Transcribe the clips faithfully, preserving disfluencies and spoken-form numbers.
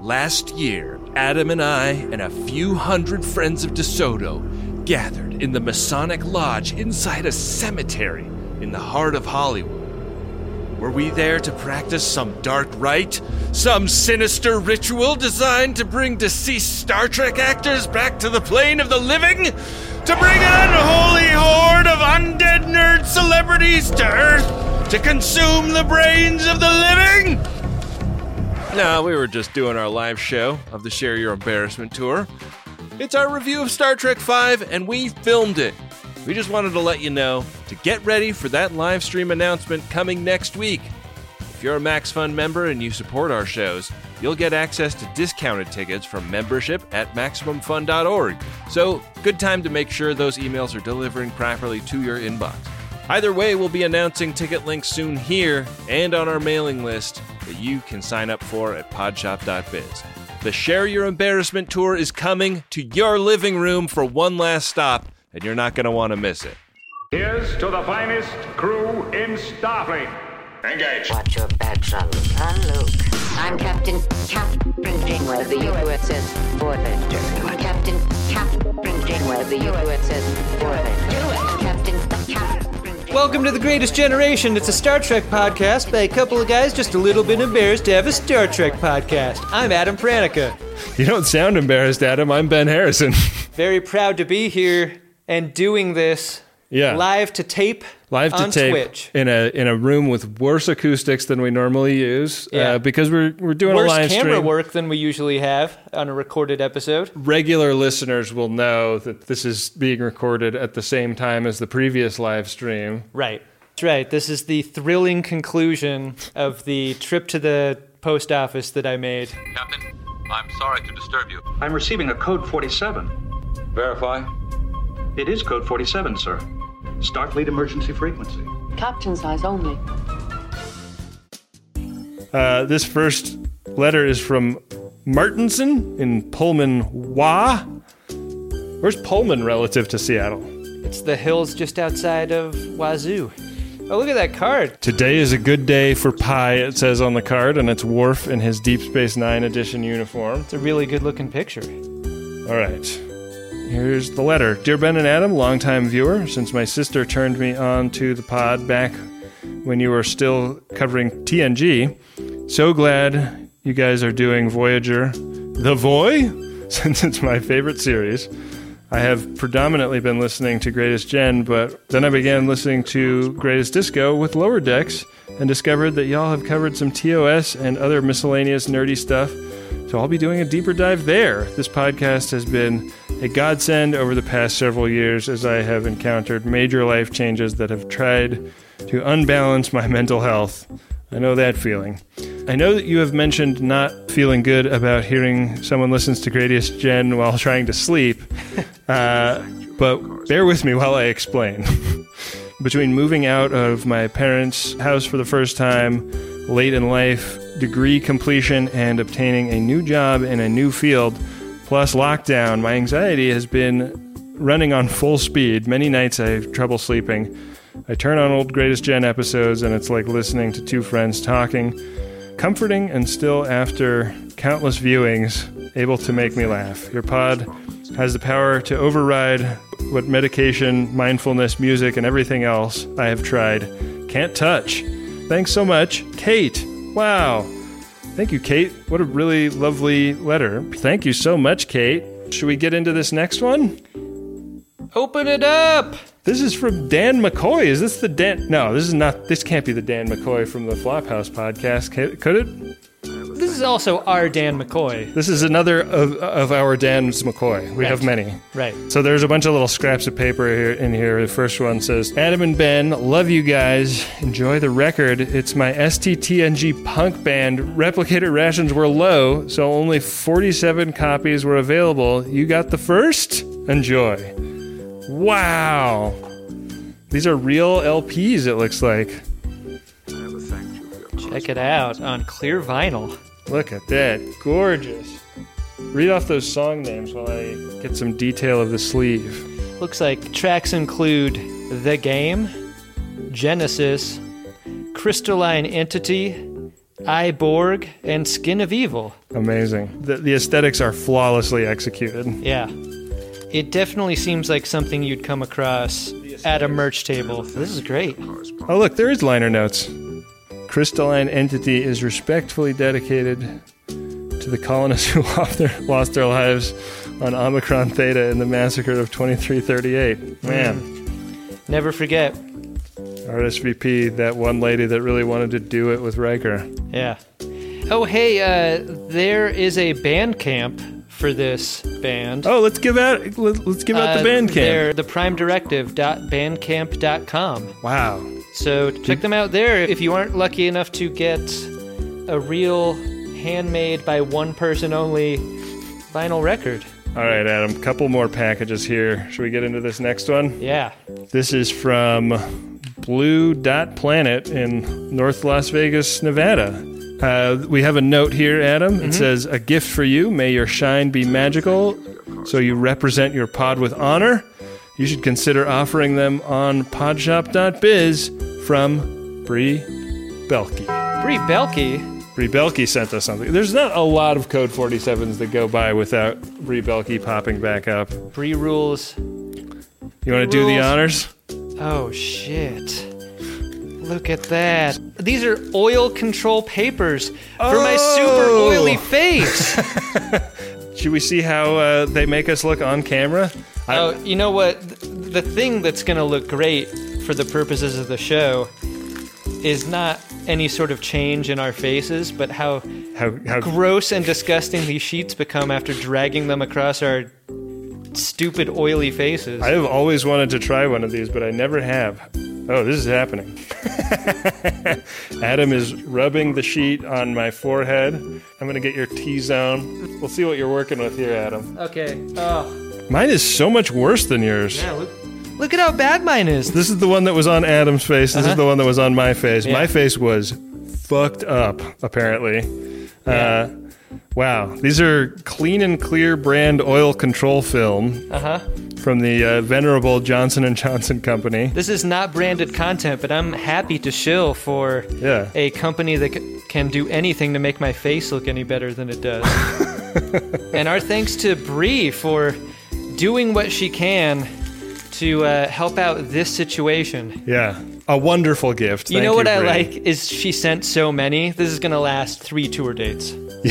Last year, Adam and I and a few hundred friends of DeSoto gathered in the Masonic Lodge inside a cemetery in the heart of Hollywood. Were we there to practice some dark rite? Some sinister ritual designed to bring deceased Star Trek actors back to the plane of the living? To bring an unholy horde of undead nerd celebrities to Earth to consume the brains of the living? No, we were just doing our live show of the Share Your Embarrassment tour. It's our review of Star Trek five, and we filmed it. We just wanted to let you know to get ready for that live stream announcement coming next week. If you're a MaxFun member and you support our shows, you'll get access to discounted tickets from membership at Maximum Fun dot org. So, good time to make sure those emails are delivering properly to your inbox. Either way, we'll be announcing ticket links soon here and on our mailing list that you can sign up for at podshop dot biz. The Share Your Embarrassment tour is coming to your living room for one last stop, and you're not going to want to miss it. Here's to the finest crew in Starfleet. Engage. Watch your back, son. I'm Luke. I'm Captain Catherine Janeway of the U S S Voyager. Captain Catherine Janeway of the U S S Voyager. Captain Catherine. Welcome to The Greatest Generation. It's a Star Trek podcast by a couple of guys just a little bit embarrassed to have a Star Trek podcast. I'm Adam Pranica. You don't sound embarrassed, Adam. I'm Ben Harrison. Very proud to be here and doing this yeah. live to tape live to on tape Twitch. in a in a room with worse acoustics than we normally use. Yeah. Uh, because we're we're doing Worse a live camera stream. work than we usually have on a recorded episode. Regular listeners will know that this is being recorded at the same time as the previous live stream. Right. That's right. This is the thrilling conclusion of the trip to the post office that I made. Captain, I'm sorry to disturb you. I'm receiving a code forty-seven. Verify. It is code forty-seven, sir. Starfleet emergency frequency. Captain's eyes only. Uh, this first letter is from Martinson in Pullman, Wa. Where's Pullman relative to Seattle? It's the hills just outside of Wazoo. Oh, look at that card. Today is a good day for pie, it says on the card, and it's Worf in his Deep Space Nine edition uniform. It's a really good-looking picture. All right. Here's the letter. Dear Ben and Adam, longtime viewer, since my sister turned me on to the pod back when you were still covering T N G, so glad you guys are doing Voyager The Voy, since it's my favorite series. I have predominantly been listening to Greatest Gen, but then I began listening to Greatest Disco with Lower Decks and discovered that y'all have covered some T O S and other miscellaneous nerdy stuff, so I'll be doing a deeper dive there. This podcast has been a godsend over the past several years as I have encountered major life changes that have tried to unbalance my mental health. I know that feeling. I know that you have mentioned not feeling good about hearing someone listens to Greatest Gen while trying to sleep, uh, but bear with me while I explain. Between moving out of my parents' house for the first time, late in life, degree completion, and obtaining a new job in a new field, plus lockdown, my anxiety has been running on full speed. Many nights I have trouble sleeping. I turn on old Greatest Gen episodes, and it's like listening to two friends talking. Comforting, and still, after countless viewings, able to make me laugh. Your pod has the power to override what medication, mindfulness, music, and everything else I have tried can't touch. Thanks so much, Kate. Wow. Thank you, Kate. What a really lovely letter. Thank you so much, Kate. Should we get into this next one? Open it up! This is from Dan McCoy. Is this the Dan? No, this is not. This can't be the Dan McCoy from the Flophouse podcast. Could it? This is also our Dan McCoy. This is another of, of our Dan's McCoy. We right. have many. Right. So there's a bunch of little scraps of paper here in here. The first one says, Adam and Ben, love you guys. Enjoy the record. It's my S T T N G punk band. Replicator rations were low, so only forty-seven copies were available. You got the first? Enjoy. Wow. These are real L Ps, it looks like. Check it out on clear vinyl. Look at that. Gorgeous. Read off those song names while I get some detail of the sleeve. Looks like tracks include The Game, Genesis, Crystalline Entity, Iborg, and Skin of Evil. Amazing. The, the aesthetics are flawlessly executed. Yeah. It definitely seems like something you'd come across at a merch table. This is great. Oh, look, there is liner notes. Crystalline Entity is respectfully dedicated to the colonists who lost their, lost their lives on Omicron Theta in the massacre of twenty-three thirty-eight. Man. Mm. Never forget. R S V P, that one lady that really wanted to do it with Riker. Yeah. Oh, hey, uh, there is a Bandcamp for this band. Oh, let's give out let, let's give out uh, the Bandcamp. They're the prime directive dot bandcamp dot com. Wow. So check them out there if you aren't lucky enough to get a real handmade by one person only vinyl record. All right, Adam, couple more packages here. Should we get into this next one? Yeah. This is from Blue Dot Planet in North Las Vegas, Nevada. Uh, we have a note here, Adam. Mm-hmm. It says, a gift for you. May your shine be magical, so you represent your pod with honor. You should consider offering them on podshop dot biz from Bree Belke. Bree Belke? Bree Belke sent us something. There's not a lot of Code forty-sevens that go by without Bree Belke popping back up. Bree rules. You want to do the honors? Oh, shit. Look at that. These are oil control papers for Oh! my super oily face. Should we see how uh, they make us look on camera? I- Oh, you know what? The thing that's going to look great for the purposes of the show is not any sort of change in our faces, but how, how, how gross and disgusting these sheets become after dragging them across our stupid oily faces. I have always wanted to try one of these, but I never have. Oh, this is happening. Adam is rubbing the sheet on my forehead. I'm going to get your T-zone. We'll see what you're working with here, Adam. Okay. Oh. Mine is so much worse than yours. Yeah, look, look at how bad mine is. This is the one that was on Adam's face. This Uh-huh. is the one that was on my face. Yeah. My face was fucked up, apparently. Yeah. Uh, wow. These are Clean and Clear brand oil control film Uh-huh. from the uh, venerable Johnson and Johnson company. This is not branded content, but I'm happy to shill for Yeah. a company that c- can do anything to make my face look any better than it does. And our thanks to Bree for doing what she can to uh, help out this situation. Yeah. A wonderful gift. You Thank know what I Bree. like is she sent so many. This is going to last three tour dates.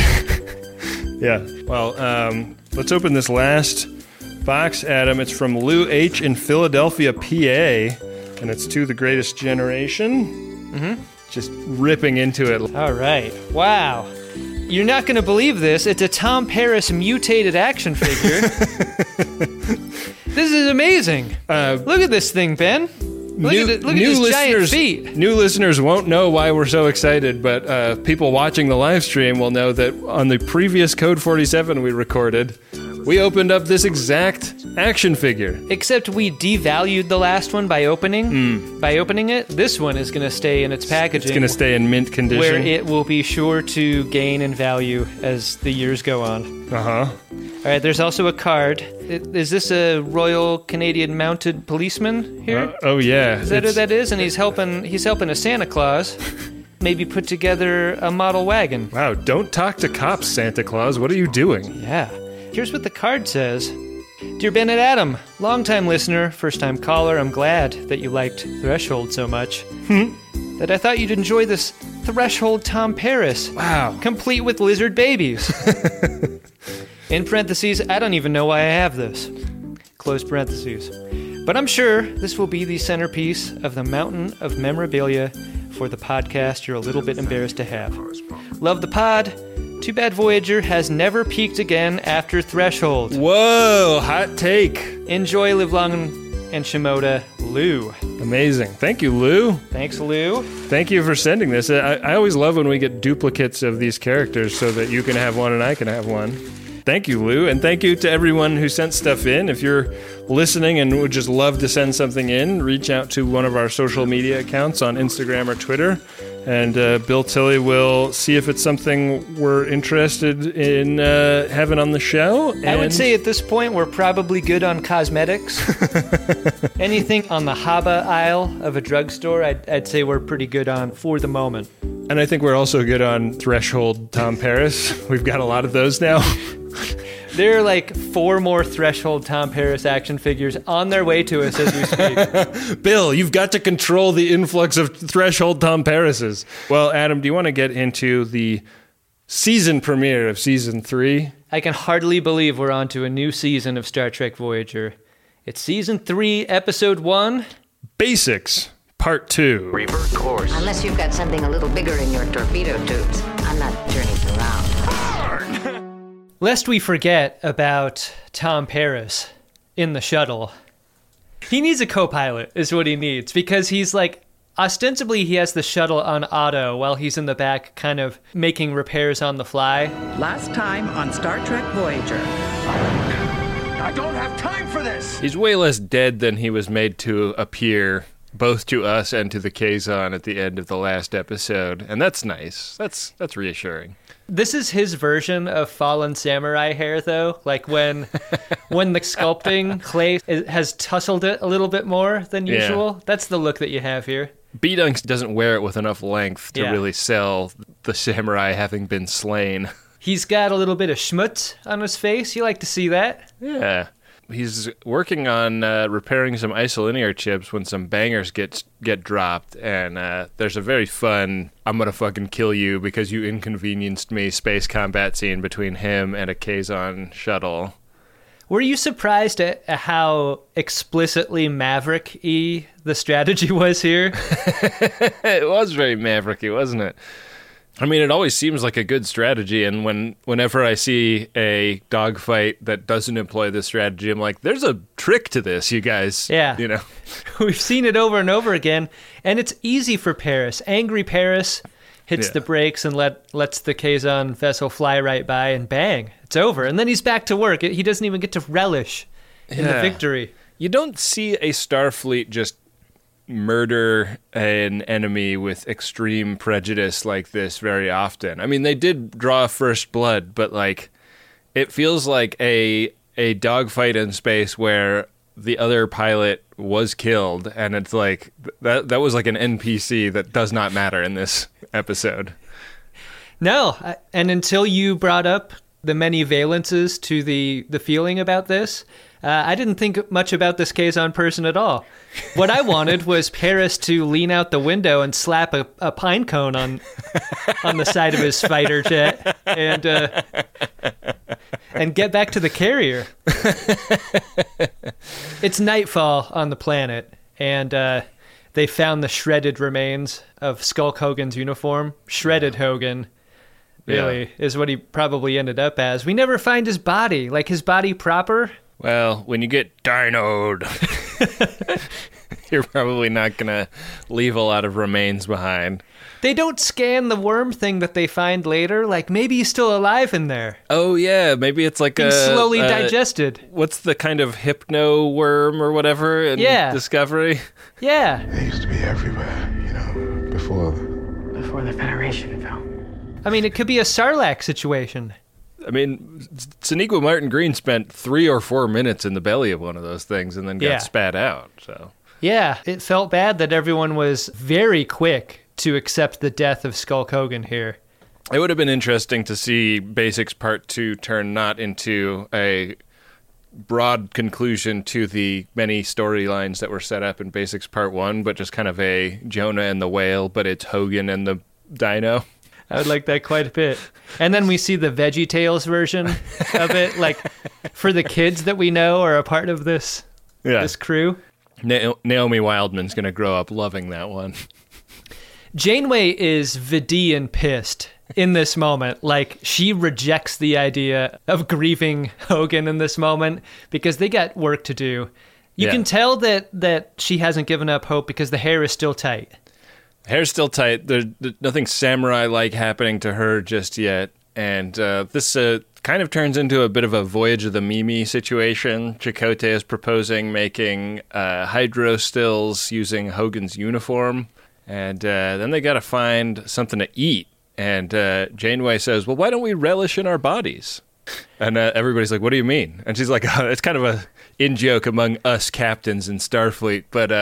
Yeah. Well, um, let's open this last box, Adam. It's from Lou H. in Philadelphia, P A, and it's to the Greatest Generation. Mm-hmm. Just ripping into it. All right. Wow. You're not going to believe this. It's a Tom Paris mutated action figure. This is amazing. Uh, Look at this thing, Ben. Look new, at it, look at new his giant listeners, feet. New listeners won't know why we're so excited, but uh, people watching the live stream will know that on the previous Code forty-seven we recorded, we opened up this exact action figure. Except we devalued the last one by opening. Mm. By opening it, this one is going to stay in its packaging. It's going to stay in mint condition. where it will be sure to gain in value as the years go on. Uh-huh. All right, there's also a card. I- Is this a Royal Canadian Mounted Policeman here? Uh, oh, yeah. Is that who It's- that is? And he's helping he's helping a Santa Claus maybe put together a model wagon. Wow, don't talk to cops, Santa Claus. What are you doing? Yeah. Here's what the card says. Dear Ben and Adam, longtime listener, first-time caller, I'm glad that you liked Threshold so much that I thought you'd enjoy this Threshold Tom Paris. Wow. Complete with lizard babies. In parentheses, I don't even know why I have this. Close parentheses. But I'm sure this will be the centerpiece of the mountain of memorabilia for the podcast you're a little bit embarrassed to have. Love the pod. Too bad Voyager has never peaked again after Threshold. Whoa, hot take. Enjoy, live long and Shimoda, Lou. Amazing. Thank you, Lou. Thanks, Lou. Thank you for sending this. I, I always love when we get duplicates of these characters so that you can have one and I can have one. Thank you, Lou, and thank you to everyone who sent stuff in. If you're listening and would just love to send something in, reach out to one of our social media accounts on Instagram or Twitter, and uh, Bill Tilley will see if it's something we're interested in uh, having on the show. I would And- say at this point we're probably good on cosmetics. Anything on the Haba aisle of a drugstore, I'd, I'd say we're pretty good on for the moment. And I think we're also good on Threshold Tom Paris. We've got a lot of those now. There are like four more Threshold Tom Paris action figures on their way to us as we speak. Bill, you've got to control the influx of Threshold Tom Parises. Well, Adam, do you want to get into the season premiere of season three? I can hardly believe we're on to a new season of Star Trek Voyager. It's season three, episode one. Basics, part two. Revert course. Unless you've got something a little bigger in your torpedo tubes, I'm not turning around. Lest we forget about Tom Paris in the shuttle. He needs a co-pilot, is what he needs, because he's like, ostensibly he has the shuttle on auto while he's in the back kind of making repairs on the fly. Last time on Star Trek Voyager. I don't have time for this! He's way less dead than he was made to appear, both to us and to the Kazon at the end of the last episode. And that's nice. That's that's reassuring. This is his version of fallen samurai hair, though. Like when when the sculpting clay has tousled it a little bit more than Yeah. usual. That's the look that you have here. B-Dunks doesn't wear it with enough length to Yeah. really sell the samurai having been slain. He's got a little bit of schmutz on his face. You like to see that? Yeah. He's working on uh, repairing some isolinear chips when some bangers get get dropped, and uh, there's a very fun "I'm gonna fucking kill you because you inconvenienced me" space combat scene between him and a Kazon shuttle. Were you surprised at how explicitly Maverick-y the strategy was here? It was very Maverick-y, wasn't it? I mean, it always seems like a good strategy, and when whenever I see a dogfight that doesn't employ this strategy, I'm like, there's a trick to this, you guys. Yeah. You know? We've seen it over and over again, and it's easy for Paris. Angry Paris hits Yeah. the brakes and let lets the Kazon vessel fly right by, and bang, it's over. And then he's back to work. He doesn't even get to relish in the Yeah. victory. You don't see a Starfleet just murder an enemy with extreme prejudice like this very often. I mean, they did draw first blood, but like it feels like a a dogfight in space where the other pilot was killed, and it's like that that was like an N P C that does not matter in this episode. No, I- and until you brought up the many valences to the, the feeling about this, uh, I didn't think much about this Kazon person at all. What I wanted was Paris to lean out the window and slap a, a pine cone on on the side of his fighter jet and uh, and get back to the carrier. It's nightfall on the planet, and uh, they found the shredded remains of Skulk Hogan's uniform. Shredded Hogan, really, is what he probably ended up as. We never find his body, like his body proper. Well, when you get dynoed, you're probably not going to leave a lot of remains behind. They don't scan the worm thing that they find later. Like, maybe he's still alive in there, Oh, yeah, maybe it's like being a... slowly a- digested. What's the kind of hypno worm or whatever in Yeah. Discovery? Yeah. They used to be everywhere, you know, before Before the Federation fell. I mean, it could be a Sarlacc situation. I mean, Sonequa Martin Green spent three or four minutes in the belly of one of those things and then got Yeah. spat out, so... Yeah, it felt bad that everyone was very quick to accept the death of Skulk Hogan here. It would have been interesting to see Basics Part two turn not into a broad conclusion to the many storylines that were set up in Basics Part one, but just kind of a Jonah and the Whale, but it's Hogan and the Dino. I would like that quite a bit. And then we see the VeggieTales version of it, like for the kids that we know are a part of this Yeah. this crew. Na- Naomi Wildman's going to grow up loving that one. Janeway is Vidian pissed in this moment. Like, she rejects the idea of grieving Hogan in this moment because they got work to do. You Yeah. can tell that, that she hasn't given up hope because the hair is still tight. Hair's still tight. There's, there's nothing samurai-like happening to her just yet. And uh, this uh, kind of turns into a bit of a Voyage of the Mimi situation. Chakotay is proposing making uh, hydro stills using Hogan's uniform. And uh, then they got to find something to eat. And uh, Janeway says, well, why don't we relish in our bodies? And uh, everybody's like, what do you mean? And she's like, oh, it's kind of a in-joke among us captains in Starfleet. But uh,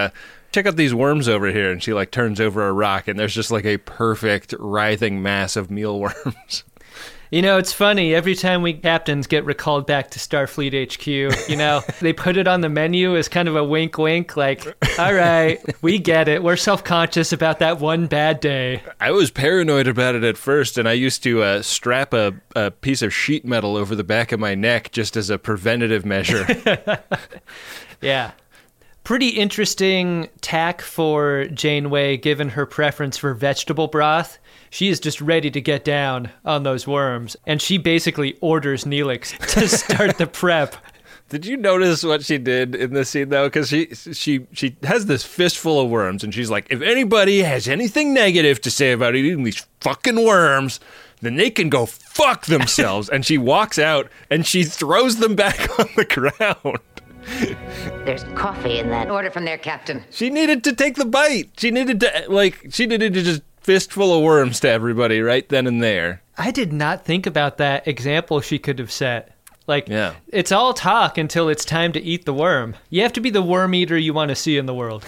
check out these worms over here. And she like turns over a rock and there's just like a perfect writhing mass of mealworms. You know, it's funny. Every time we captains get recalled back to Starfleet H Q, you know, they put it on the menu as kind of a wink wink, like, all right, we get it. We're self-conscious about that one bad day. I was paranoid about it at first, and I used to uh, strap a, a piece of sheet metal over the back of my neck just as a preventative measure. Yeah. Pretty interesting tack for Janeway, given her preference for vegetable broth. She is just ready to get down on those worms, and she basically orders Neelix to start the prep. Did you notice what she did in this scene, though? Because she, she, she has this fistful of worms, and she's like, if anybody has anything negative to say about eating these fucking worms, then they can go fuck themselves. And she walks out, and she throws them back on the ground. There's coffee in that order from their captain. She needed to take the bite. She needed to, like, she needed to just fistful of worms to everybody right then and there. I did not think about that example she could have set. Like, yeah. It's all talk until it's time to eat the worm. You have to be the worm eater you want to see in the world.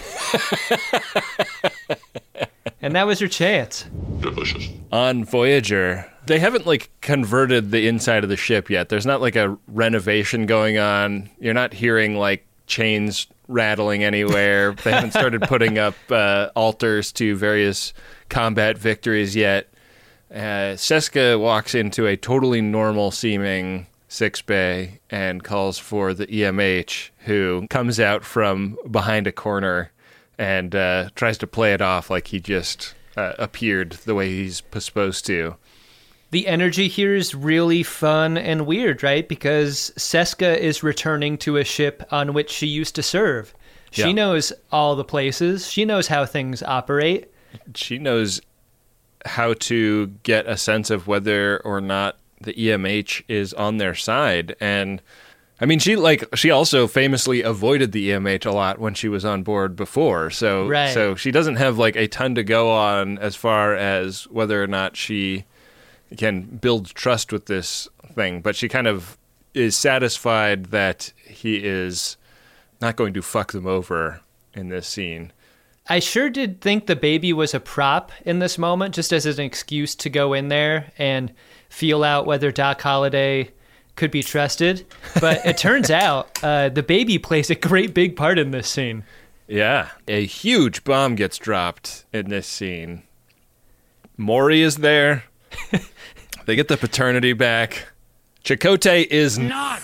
And that was her chance. Delicious. On Voyager, they haven't, like, converted the inside of the ship yet. There's not, like, a renovation going on. You're not hearing, like, chains rattling anywhere. They haven't started putting up uh, altars to various combat victories yet. Uh, Seska walks into a totally normal-seeming sickbay and calls for the E M H, who comes out from behind a corner and uh, tries to play it off like he just uh, appeared the way he's supposed to. The energy here is really fun and weird, right? Because Seska is returning to a ship on which she used to serve. She Yeah. knows all the places. She knows how things operate. She knows how to get a sense of whether or not the E M H is on their side. And I mean, she like she also famously avoided the E M H a lot when she was on board before. So Right. so she doesn't have like a ton to go on as far as whether or not she can build trust with this thing, but she kind of is satisfied that he is not going to fuck them over in this scene. I sure did think the baby was a prop in this moment, just as an excuse to go in there and feel out whether Doc Holliday could be trusted. But it turns out uh, the baby plays a great big part in this scene. Yeah, a huge bomb gets dropped in this scene. Maury is there. They get the paternity back. Chakotay is not.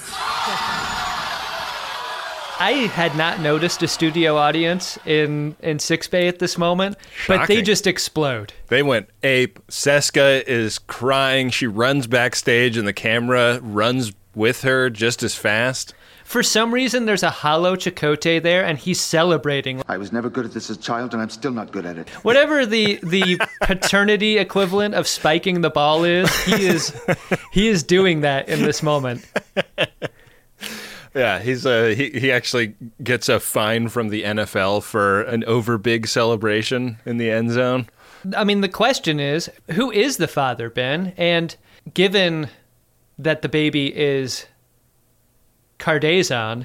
I had not noticed a studio audience in, in Sickbay at this moment, but they Shocking. just explode. They went ape. Seska is crying. She runs backstage, and the camera runs with her just as fast. For some reason, there's a hollow Chakotay there, and he's celebrating. I was never good at this as a child, and I'm still not good at it. Whatever the the paternity equivalent of spiking the ball is, he is he is doing that in this moment. Yeah, he's uh, he he actually gets a fine from the N F L for an overbig celebration in the end zone. I mean, the question is, who is the father, Ben? And given that the baby is Cardassian,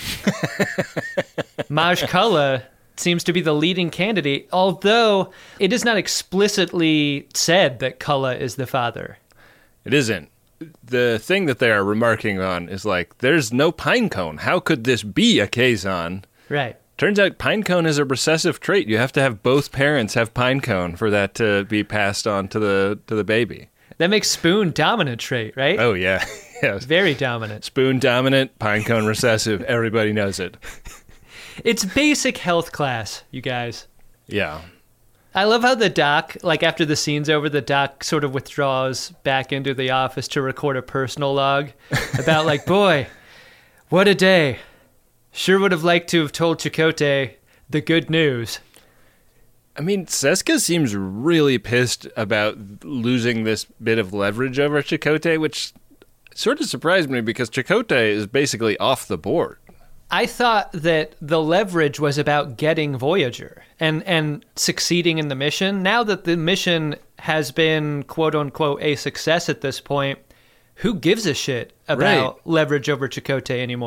Maj Kula seems to be the leading candidate, although it is not explicitly said that Kula is the father. It isn't. The thing that they are remarking on is like, there's no pinecone. How could this be a Kazon? Right. Turns out pinecone is a recessive trait. You have to have both parents have pinecone for that to be passed on to the to the baby. That makes Spoon dominant trait, right? Oh, yeah. Yes. Very dominant. Spoon dominant, pinecone recessive. Everybody knows it. It's basic health class, you guys. Yeah. I love how the doc, like after the scene's over, the doc sort of withdraws back into the office to record a personal log about like, boy, what a day. Sure would have liked to have told Chakotay the good news. I mean, Seska seems really pissed about losing this bit of leverage over Chakotay, which sort of surprised me because Chakotay is basically off the board. I thought that the leverage was about getting Voyager and, and succeeding in the mission. Now that the mission has been, quote unquote, a success at this point, who gives a shit about Right. leverage over Chakotay anymore?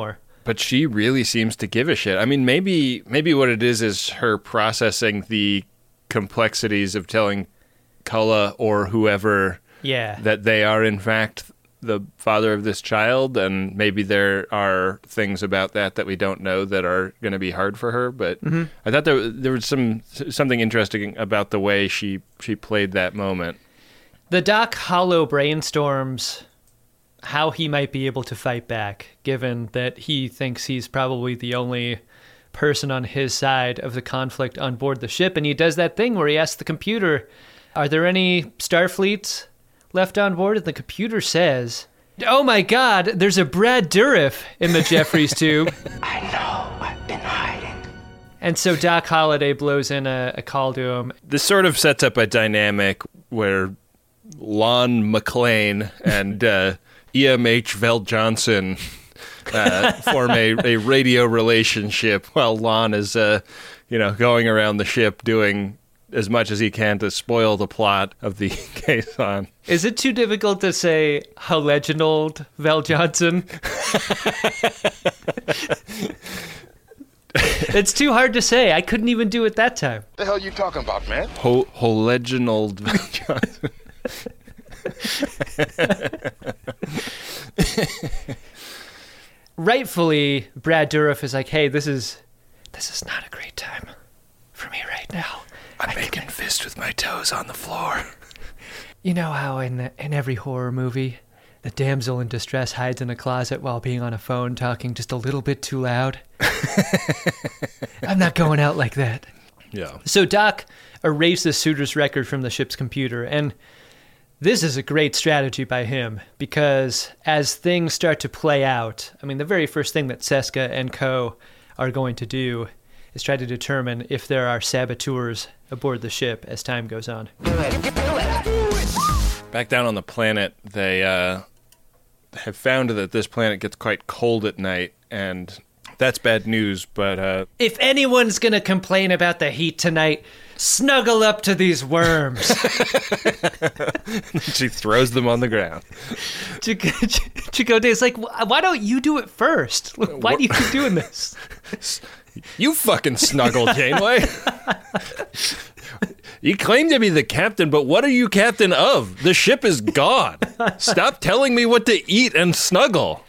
But she really seems to give a shit. I mean, maybe maybe what it is is her processing the complexities of telling Culla or whoever yeah. that they are, in fact, the father of this child, and maybe there are things about that that we don't know that are going to be hard for her. But mm-hmm. I thought there there was some something interesting about the way she she played that moment. The Doc Hollow brainstorms how he might be able to fight back, given that he thinks he's probably the only person on his side of the conflict on board the ship, and he does that thing where he asks the computer, "Are there any Starfleets left on board?" And the computer says, "Oh my God, there's a Brad Dourif in the Jeffries tube." I know, I've been hiding. And so Doc Holliday blows in a, a call to him. This sort of sets up a dynamic where Lon McLean and uh, E M H Veld Johnson uh, form a, a radio relationship while Lon is, uh, you know, going around the ship doing as much as he can to spoil the plot of the Kazon. Is it too difficult to say how Reginald Val Johnson? It's too hard to say. I couldn't even do it that time. The hell you talking about, man? Ho Reginald Val Johnson. Rightfully, Brad Dourif is like, "Hey, this is this is not a great time for me right now. I'm I making think, fist with my toes on the floor." You know how in the, in every horror movie, the damsel in distress hides in a closet while being on a phone talking just a little bit too loud? I'm not going out like that. Yeah. So Doc erases Suter's record from the ship's computer, and this is a great strategy by him, because as things start to play out, I mean, the very first thing that Seska and co are going to do is try to determine if there are saboteurs aboard the ship as time goes on. Back down on the planet, they uh, have found that this planet gets quite cold at night, and that's bad news, but... Uh, if anyone's going to complain about the heat tonight, snuggle up to these worms. She throws them on the ground. Chakotay's like, why don't you do it first? Why do you keep doing this? You fucking snuggle, Janeway. You claim to be the captain, but what are you captain of? The ship is gone. Stop telling me what to eat and snuggle.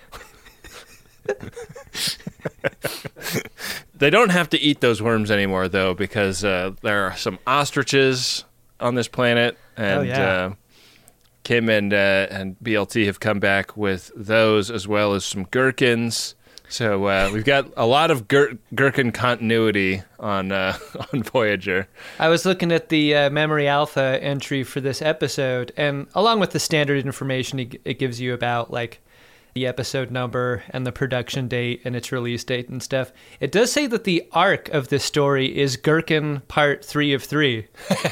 They don't have to eat those worms anymore, though, because uh, there are some ostriches on this planet, and oh, yeah. uh, Kim and uh, and B L T have come back with those, as well as some gherkins. So uh, we've got a lot of gir- gherkin continuity on uh, on Voyager. I was looking at the uh, Memory Alpha entry for this episode, and along with the standard information it, it gives you about like the episode number and the production date and its release date and stuff, it does say that the arc of this story is Gherkin Part three of three.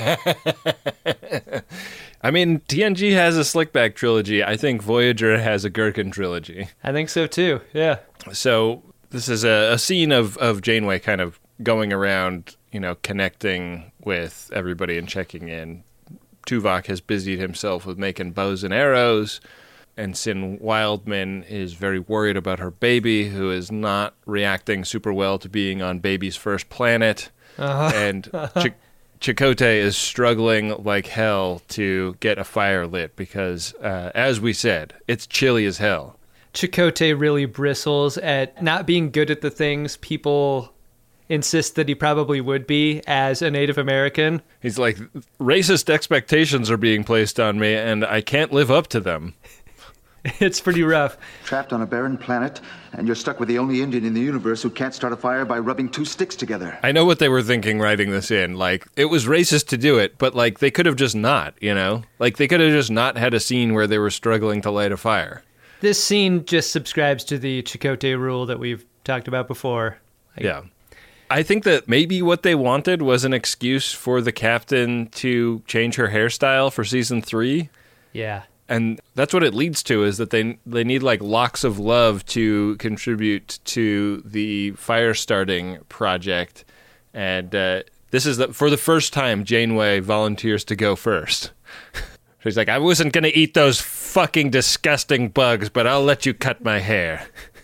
I mean, T N G has a Slickback trilogy. I think Voyager has a Gherkin trilogy. I think so, too. Yeah. So this is a, a scene of, of Janeway kind of going around, you know, connecting with everybody and checking in. Tuvok has busied himself with making bows and arrows. Ensign Wildman is very worried about her baby, who is not reacting super well to being on baby's first planet. Uh-huh. And Ch- Chakotay is struggling like hell to get a fire lit because, uh, as we said, it's chilly as hell. Chakotay really bristles at not being good at the things people insist that he probably would be as a Native American. He's like, racist expectations are being placed on me, and I can't live up to them. It's pretty rough. Trapped on a barren planet, and you're stuck with the only Indian in the universe who can't start a fire by rubbing two sticks together. I know what they were thinking writing this in. Like, it was racist to do it, but, like, they could have just not, you know? Like, they could have just not had a scene where they were struggling to light a fire. This scene just subscribes to the Chakotay rule that we've talked about before. Like, yeah. I think that maybe what they wanted was an excuse for the captain to change her hairstyle for season three. Yeah. And that's what it leads to, is that they they need like locks of love to contribute to the fire starting project. And uh, this is the, for the first time Janeway volunteers to go first. She's like, I wasn't going to eat those fucking disgusting bugs, but I'll let you cut my hair.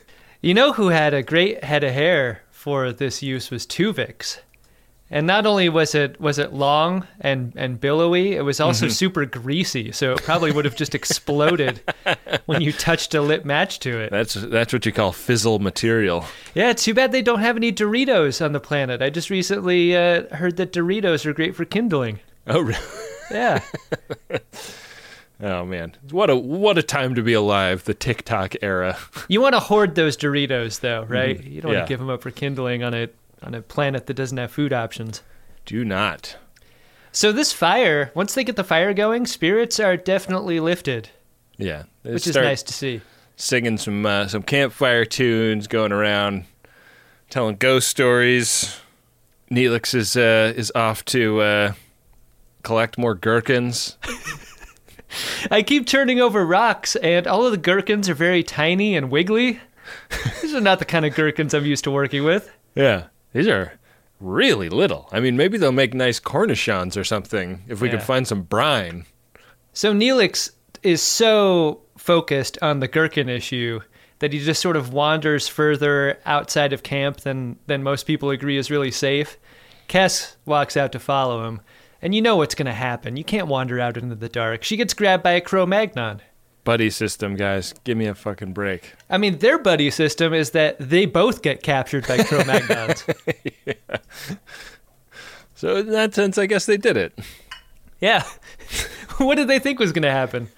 You know who had a great head of hair for this use was Tuvix. And not only was it was it long and, and billowy, it was also mm-hmm. super greasy, so it probably would have just exploded when you touched a lit match to it. That's that's what you call fizzle material. Yeah, too bad they don't have any Doritos on the planet. I just recently uh, heard that Doritos are great for kindling. Oh, really? Yeah. Oh, man. What a what a time to be alive, the TikTok era. You want to hoard those Doritos, though, right? Mm-hmm. You don't yeah. want to give them up for kindling on a on a planet that doesn't have food options. Do not. So this fire, once they get the fire going, spirits are definitely lifted. Yeah. Which is nice to see. Singing some uh, some campfire tunes, going around, telling ghost stories. Neelix is, uh, is off to uh, collect more gherkins. I keep turning over rocks, and all of the gherkins are very tiny and wiggly. These are not the kind of gherkins I'm used to working with. Yeah. These are really little. I mean, maybe they'll make nice cornichons or something if we yeah. can find some brine. So Neelix is so focused on the gherkin issue that he just sort of wanders further outside of camp than, than most people agree is really safe. Kes walks out to follow him, and you know what's going to happen. You can't wander out into the dark. She gets grabbed by a Cro-Magnon. Buddy system, guys. Give me a fucking break. I mean, their buddy system is that they both get captured by Cro-Magnons. Yeah. So in that sense, I guess they did it. Yeah. What did they think was going to happen?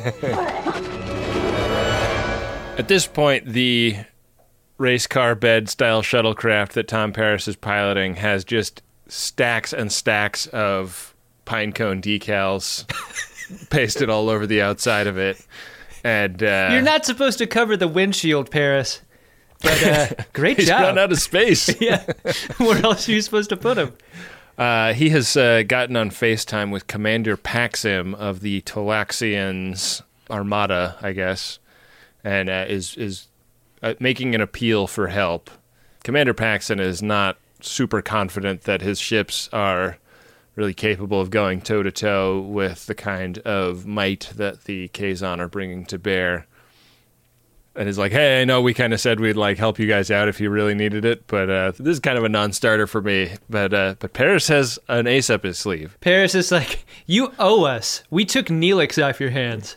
At this point, the race car bed style shuttlecraft that Tom Paris is piloting has just stacks and stacks of pine cone decals pasted all over the outside of it. And uh, you're not supposed to cover the windshield, Paris. But uh, great he's job. He's run out of space. Yeah. Where else are you supposed to put him? Uh, he has uh, gotten on FaceTime with Commander Paxim of the Tolaxians Armada, I guess, and uh, is is uh, making an appeal for help. Commander Paxim is not super confident that his ships are really capable of going toe-to-toe with the kind of might that the Kazon are bringing to bear. And he's like, hey, I know we kind of said we'd like help you guys out if you really needed it, but uh, this is kind of a non-starter for me. But uh, but Paris has an ace up his sleeve. Paris is like, you owe us. We took Neelix off your hands.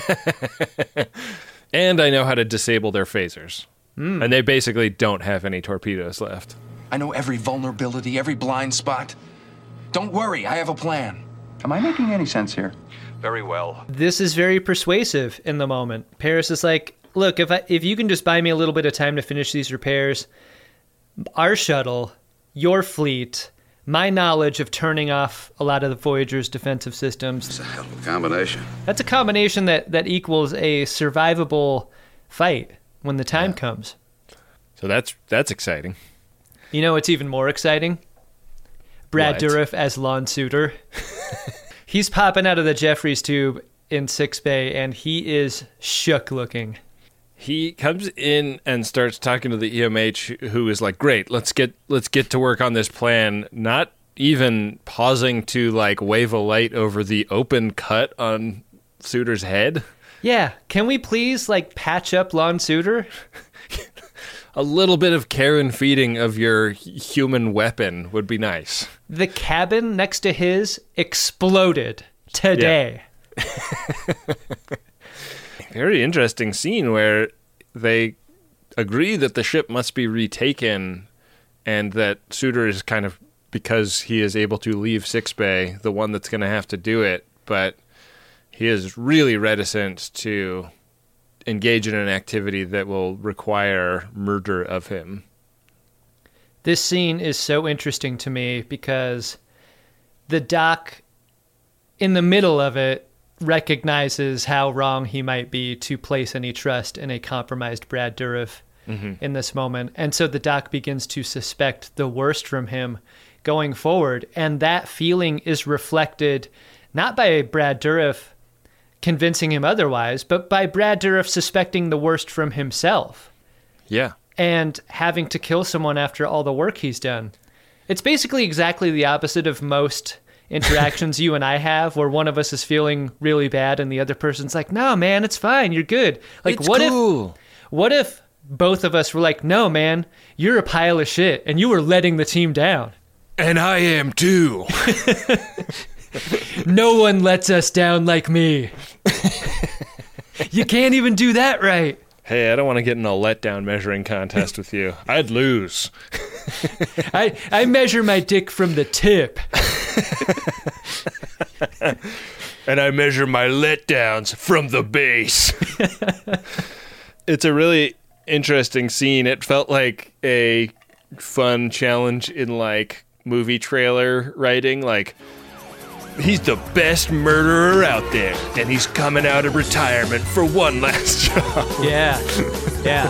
And I know how to disable their phasers. Mm. And they basically don't have any torpedoes left. I know every vulnerability, every blind spot. Don't worry, I have a plan. Am I making any sense here? Very well. This is very persuasive in the moment. Paris is like, look, if I, if you can just buy me a little bit of time to finish these repairs, our shuttle, your fleet, my knowledge of turning off a lot of the Voyager's defensive systems. It's a hell of a combination. That's a combination that, that equals a survivable fight when the time yeah. comes. So that's that's exciting. You know what's even more exciting? Brad what? Dourif as Lon Suter. He's popping out of the Jeffries tube in Sick Bay, and he is shook looking. He comes in and starts talking to the E M H, who is like, great, let's get let's get to work on this plan, not even pausing to like wave a light over the open cut on Suter's head. Yeah, can we please like patch up Lon Suter? A little bit of care and feeding of your human weapon would be nice. The cabin next to his exploded today. Yeah. Very interesting scene where they agree that the ship must be retaken and that Suter is kind of, because he is able to leave Sick Bay, the one that's going to have to do it, but he is really reticent to engage in an activity that will require murder of him. This scene is so interesting to me because the doc, in the middle of it, recognizes how wrong he might be to place any trust in a compromised Brad Dourif mm-hmm. in this moment. And so the doc begins to suspect the worst from him going forward. And that feeling is reflected not by Brad Dourif convincing him otherwise, but by Brad Dourif suspecting the worst from himself. Yeah. And having to kill someone after all the work he's done. It's basically exactly the opposite of most interactions you and I have, where one of us is feeling really bad and the other person's like, no, man, it's fine. You're good. Like, it's what cool. if, what if both of us were like, no, man, you're a pile of shit, and you were letting the team down. And I am too. No one lets us down like me. You can't even do that right. Hey, I don't want to get in a letdown measuring contest with you. I'd lose. I I measure my dick from the tip. And I measure my letdowns from the base. It's a really interesting scene. It felt like a fun challenge in like movie trailer writing. Like, he's the best murderer out there, and he's coming out of retirement for one last job. Yeah, yeah.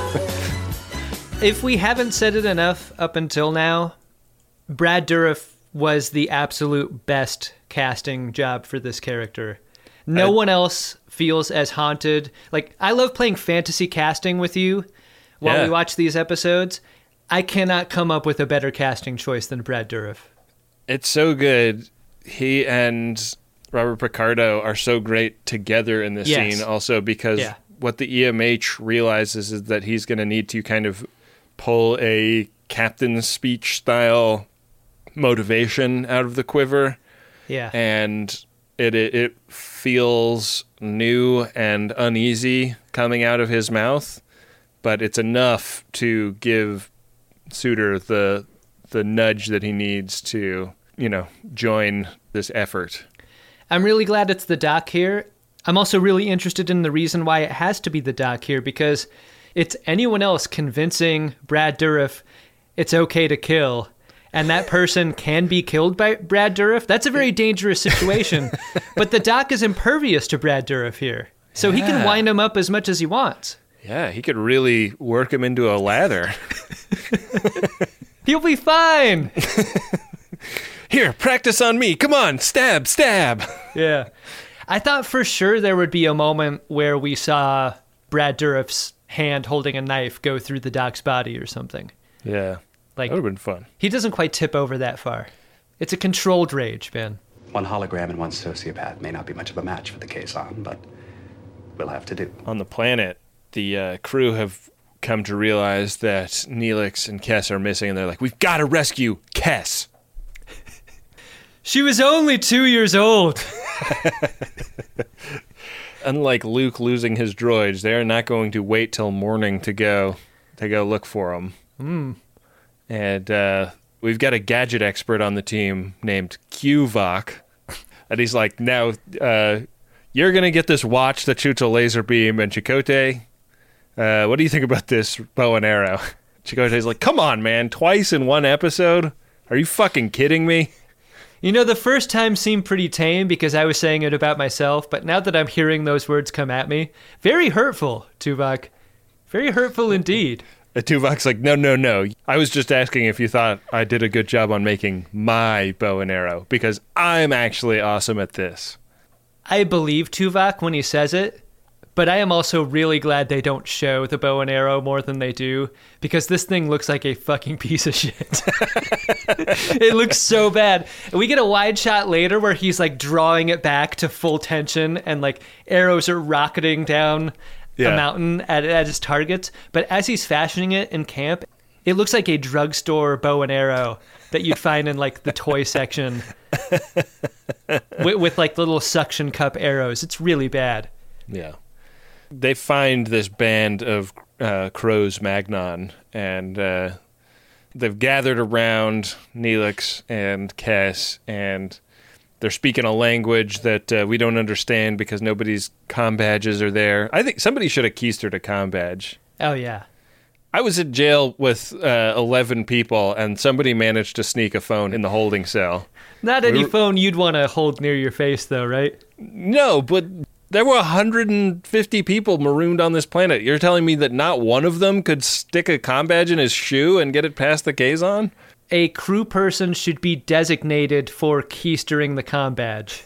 If we haven't said it enough up until now, Brad Dourif was the absolute best casting job for this character. No uh, one else feels as haunted. Like, I love playing fantasy casting with you while yeah. we watch these episodes. I cannot come up with a better casting choice than Brad Dourif. It's so good. He and Robert Picardo are so great together in this yes. scene also because yeah. what the E M H realizes is that he's going to need to kind of pull a captain's speech style motivation out of the quiver. Yeah. And it, it it feels new and uneasy coming out of his mouth, but it's enough to give Suter the the nudge that he needs to, you know, join this effort. I'm really glad it's the doc here. I'm also really interested in the reason why it has to be the doc here, because it's anyone else convincing Brad Dourif it's okay to kill, and that person can be killed by Brad Dourif. That's a very dangerous situation. But the doc is impervious to Brad Dourif here, so yeah. he can wind him up as much as he wants. Yeah, he could really work him into a lather. He'll be fine. Here, practice on me. Come on, stab, stab. Yeah. I thought for sure there would be a moment where we saw Brad Dourif's hand holding a knife go through the doc's body or something. Yeah. Like, that would have been fun. He doesn't quite tip over that far. It's a controlled rage, Ben. One hologram and one sociopath may not be much of a match for the Kazon, but we'll have to do. On the planet, the uh, crew have come to realize that Neelix and Kes are missing, and they're like, we've got to rescue Kes. She was only two years old. Unlike Luke losing his droids, they are not going to wait till morning to go to go look for him. Mm. And uh, we've got a gadget expert on the team named Qvok. And he's like, now, uh, you're going to get this watch that shoots a laser beam, and Chakotay, uh, what do you think about this bow and arrow? Chakotay's like, come on, man, twice in one episode? Are you fucking kidding me? You know, the first time seemed pretty tame because I was saying it about myself, but now that I'm hearing those words come at me, very hurtful, Tuvok. Very hurtful indeed. Uh, Tuvok's like, no, no, no. I was just asking if you thought I did a good job on making my bow and arrow, because I'm actually awesome at this. I believe Tuvok when he says it, but I am also really glad they don't show the bow and arrow more than they do, because this thing looks like a fucking piece of shit. It looks so bad. We get a wide shot later where he's like drawing it back to full tension and like arrows are rocketing down yeah. a mountain at, at his targets. But as he's fashioning it in camp, it looks like a drugstore bow and arrow that you'd find in like the toy section with, with like little suction cup arrows. It's really bad. Yeah. They find this band of uh, Crows Magnon, and uh, they've gathered around Neelix and Kes, and they're speaking a language that uh, we don't understand because nobody's comm badges are there. I think somebody should have keistered a comm badge. Oh, yeah. I was in jail with uh, eleven people, and somebody managed to sneak a phone in the holding cell. Not any we were... phone you'd want to hold near your face, though, right? No, but... There were one hundred fifty people marooned on this planet. You're telling me that not one of them could stick a comm badge in his shoe and get it past the Kazon? A crew person should be designated for keystering the comm badge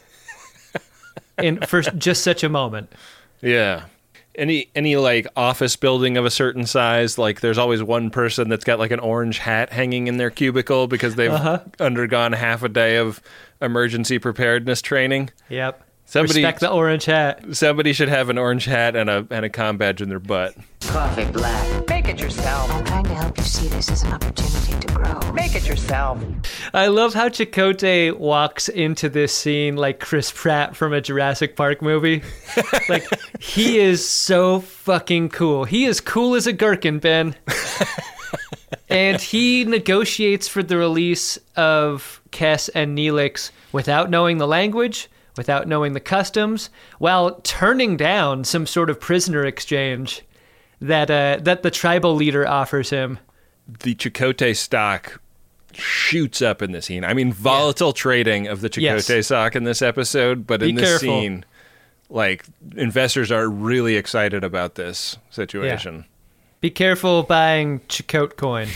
in for just such a moment. Yeah. Any any like office building of a certain size, like there's always one person that's got like an orange hat hanging in their cubicle because they've uh-huh. undergone half a day of emergency preparedness training. Yep. Somebody, Respect the orange hat. Somebody should have an orange hat and a and a comm badge in their butt. Coffee black. Make it yourself. I'm trying to help you see this as an opportunity to grow. Make it yourself. I love how Chakotay walks into this scene like Chris Pratt from a Jurassic Park movie. Like, he is so fucking cool. He is cool as a gherkin, Ben. And he negotiates for the release of Kes and Neelix without knowing the language, without knowing the customs, while turning down some sort of prisoner exchange that uh, that the tribal leader offers him. The Chakotay stock shoots up in this scene. I mean, volatile yeah. trading of the Chakotay yes. stock in this episode, but Be in this careful. scene, like, investors are really excited about this situation. Yeah. Be careful buying Chakotay coin.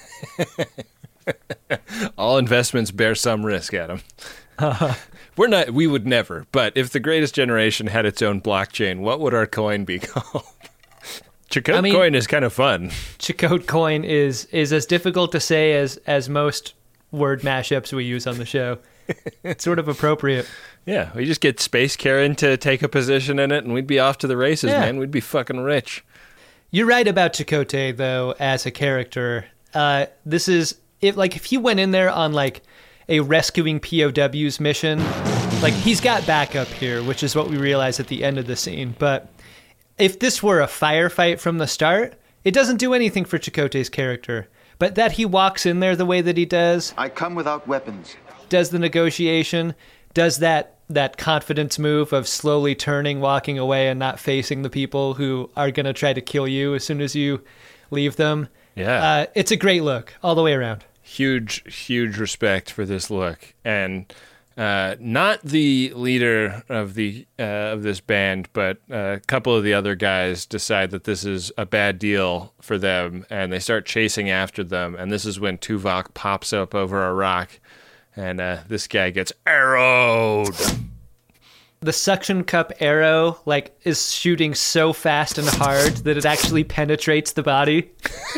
All investments bear some risk, Adam. Uh-huh. We're not. We would never. But if the Greatest Generation had its own blockchain, what would our coin be called? Chakotay I mean, coin is kind of fun. Chakotay coin is is as difficult to say as as most word mashups we use on the show. It's sort of appropriate. Yeah, we just get Space Karen to take a position in it, and we'd be off to the races, yeah. man. We'd be fucking rich. You're right about Chakotay, though, as a character. Uh, this is if like if he went in there on like a rescuing P O Ws mission, like he's got backup here, which is what we realize at the end of the scene. But if this were a firefight from the start, it doesn't do anything for Chakotay's character. But that he walks in there the way that he does, I come without weapons, does the negotiation, does that that confidence move of slowly turning, walking away, and not facing the people who are going to try to kill you as soon as you leave them. Yeah. Uh, it's a great look all the way around. Huge, huge respect for this look. And uh, not the leader of the uh, of this band, but a couple of the other guys decide that this is a bad deal for them, and they start chasing after them. And this is when Tuvok pops up over a rock, and uh, this guy gets arrowed. The suction cup arrow like is shooting so fast and hard that it actually penetrates the body.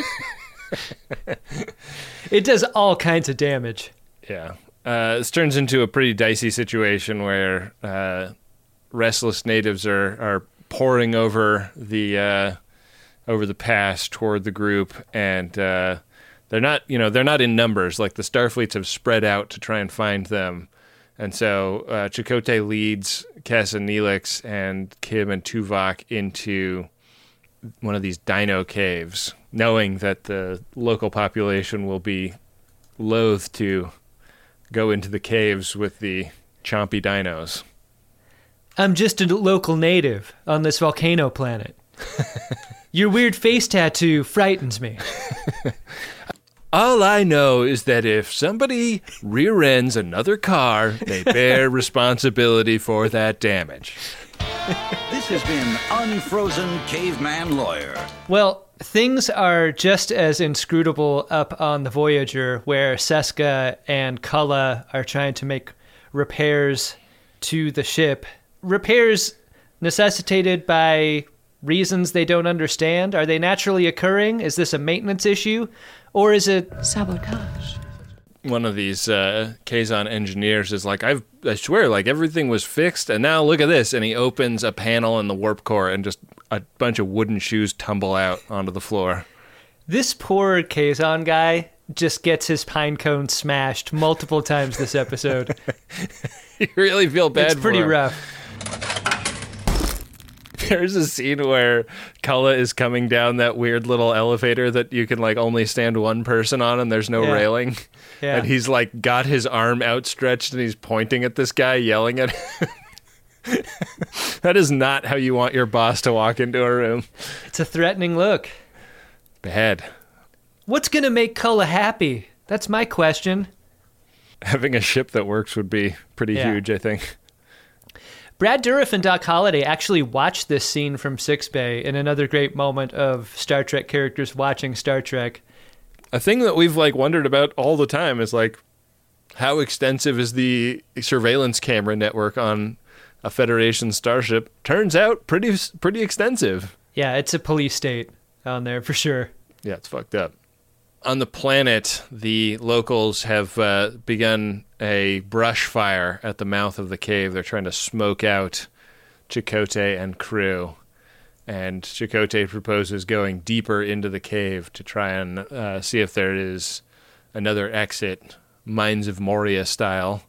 It does all kinds of damage. Yeah. Uh, this turns into a pretty dicey situation where uh, restless natives are, are pouring over the uh, over the pass toward the group, and uh, they're not, you know, they're not in numbers. Like the Starfleets have spread out to try and find them. And so uh, Chakotay leads Kes and Neelix and Kim and Tuvok into one of these dino caves, knowing that the local population will be loath to go into the caves with the chompy dinos. I'm just a local native on this volcano planet. Your weird face tattoo frightens me. All I know is that if somebody rear-ends another car, they bear responsibility for that damage. This has been Unfrozen Caveman Lawyer. Well, things are just as inscrutable up on the Voyager, where Seska and Cullen are trying to make repairs to the ship. Repairs necessitated by reasons they don't understand? Are they naturally occurring? Is this a maintenance issue? Or is it sabotage? One of these uh, Kazon engineers is like, I've, I swear, like everything was fixed, and now look at this. And he opens a panel in the warp core, and just a bunch of wooden shoes tumble out onto the floor. This poor Kazon guy just gets his pine cone smashed multiple times this episode. You really feel bad for him. It's pretty rough. There's a scene where Cullen is coming down that weird little elevator that you can like only stand one person on, and there's no yeah. railing. Yeah. And he's like got his arm outstretched and he's pointing at this guy, yelling at him. That is not how you want your boss to walk into a room. It's a threatening look. Bad. What's going to make Cullen happy? That's my question. Having a ship that works would be pretty yeah. huge, I think. Brad Dourif and Doc Holliday actually watched this scene from Sickbay in another great moment of Star Trek characters watching Star Trek. A thing that we've like wondered about all the time is like, how extensive is the surveillance camera network on a Federation starship? Turns out pretty pretty extensive. Yeah, it's a police state on there for sure. Yeah, it's fucked up. On the planet, the locals have uh, begun a brush fire at the mouth of the cave. They're trying to smoke out Chakotay and crew. And Chakotay proposes going deeper into the cave to try and uh, see if there is another exit, Mines of Moria style.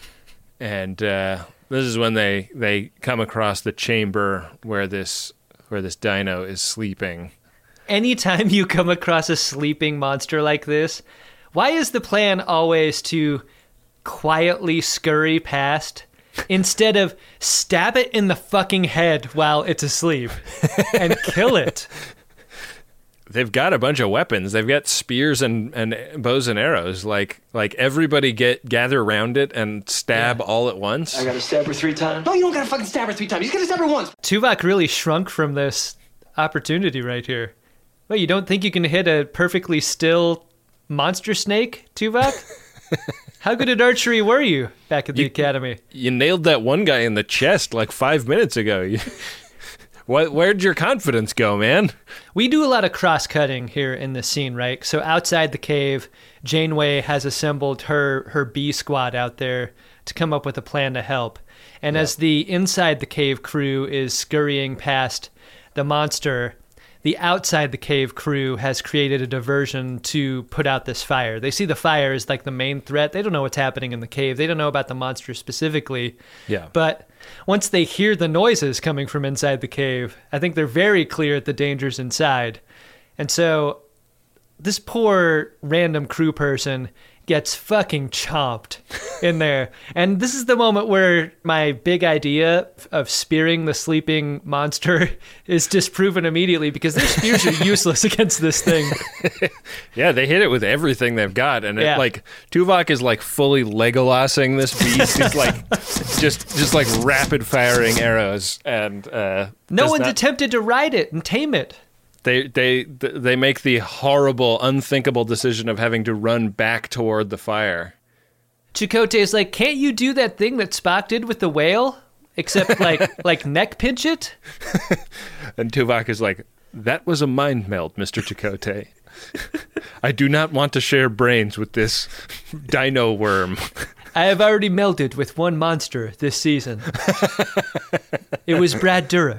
And uh, this is when they, they come across the chamber where this where this dino is sleeping. Anytime you come across a sleeping monster like this, why is the plan always to quietly scurry past instead of stab it in the fucking head while it's asleep and kill it? They've got a bunch of weapons. They've got spears and, and bows and arrows. Like like everybody get gather around it and stab yeah. all at once. I gotta stab her three times. No, you don't gotta fucking stab her three times. You gotta stab her once. Tuvok really shrunk from this opportunity right here. Well, you don't think you can hit a perfectly still monster snake, Tuvok? How good at archery were you back at the you, academy? You nailed that one guy in the chest like five minutes ago. You, what, where'd your confidence go, man? We do a lot of cross-cutting here in this scene, right? So outside the cave, Janeway has assembled her, her B squad out there to come up with a plan to help. And yeah. as the inside the cave crew is scurrying past the monster, the outside the cave crew has created a diversion to put out this fire. They see the fire as like the main threat. They don't know what's happening in the cave. They don't know about the monster specifically. Yeah. But once they hear the noises coming from inside the cave, I think they're very clear at the dangers inside. And so this poor random crew person gets fucking chomped in there. And this is the moment where my big idea of spearing the sleeping monster is disproven immediately, because their spears are useless against this thing. Yeah, they hit it with everything they've got. And yeah. it, like Tuvok is like fully Legolasing this beast. He's like just just like rapid firing arrows. And uh, no one's not... attempted to ride it and tame it. They they they make the horrible, unthinkable decision of having to run back toward the fire. Chakotay is like, can't you do that thing that Spock did with the whale? Except like like neck pinch it? And Tuvok is like, that was a mind meld, Mister Chakotay. I do not want to share brains with this dino worm. I have already melded with one monster this season. It was Brad Dourif.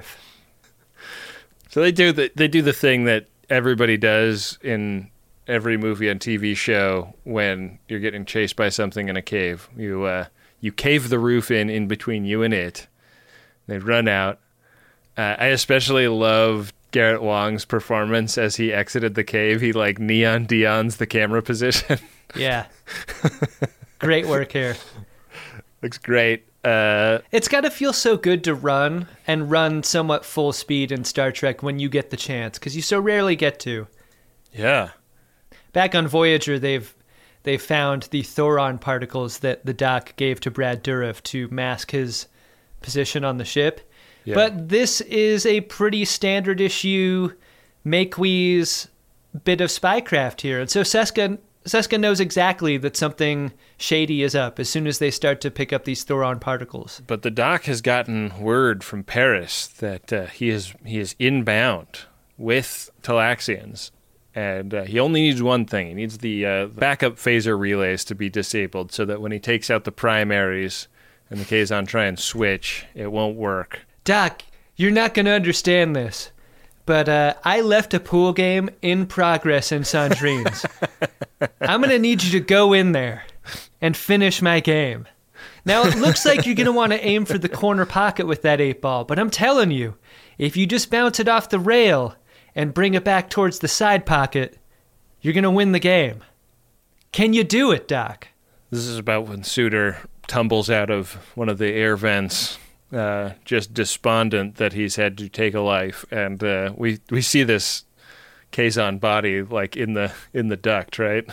So they do the they do the thing that everybody does in every movie and T V show when you're getting chased by something in a cave. You uh, you cave the roof in in between you and it. They run out. Uh, I especially love Garrett Wang's performance as he exited the cave. He like Neon Dion's the camera position. Yeah, great work here. Looks great. Uh, it's got to feel so good to run and run somewhat full speed in Star Trek when you get the chance, because you so rarely get to. Yeah. Back on Voyager, they've they've found the Thoron particles that the Doc gave to Brad Dourif to mask his position on the ship. Yeah. But this is a pretty standard issue Maquis bit of spycraft here. And so Seska, Seska knows exactly that something shady is up as soon as they start to pick up these Thoron particles. But the Doc has gotten word from Paris that uh, he is he is inbound with Talaxians, and uh, he only needs one thing. He needs the uh, backup phaser relays to be disabled so that when he takes out the primaries and the Kazon try and switch, it won't work. Doc, you're not going to understand this, but uh, I left a pool game in progress in Sandrines. I'm going to need you to go in there and finish my game. Now, it looks like you're going to want to aim for the corner pocket with that eight ball, but I'm telling you, if you just bounce it off the rail and bring it back towards the side pocket, you're going to win the game. Can you do it, Doc? This is about when Suter tumbles out of one of the air vents, uh, just despondent that he's had to take a life, and uh, we we see this Kazon body like in the in the duct, right?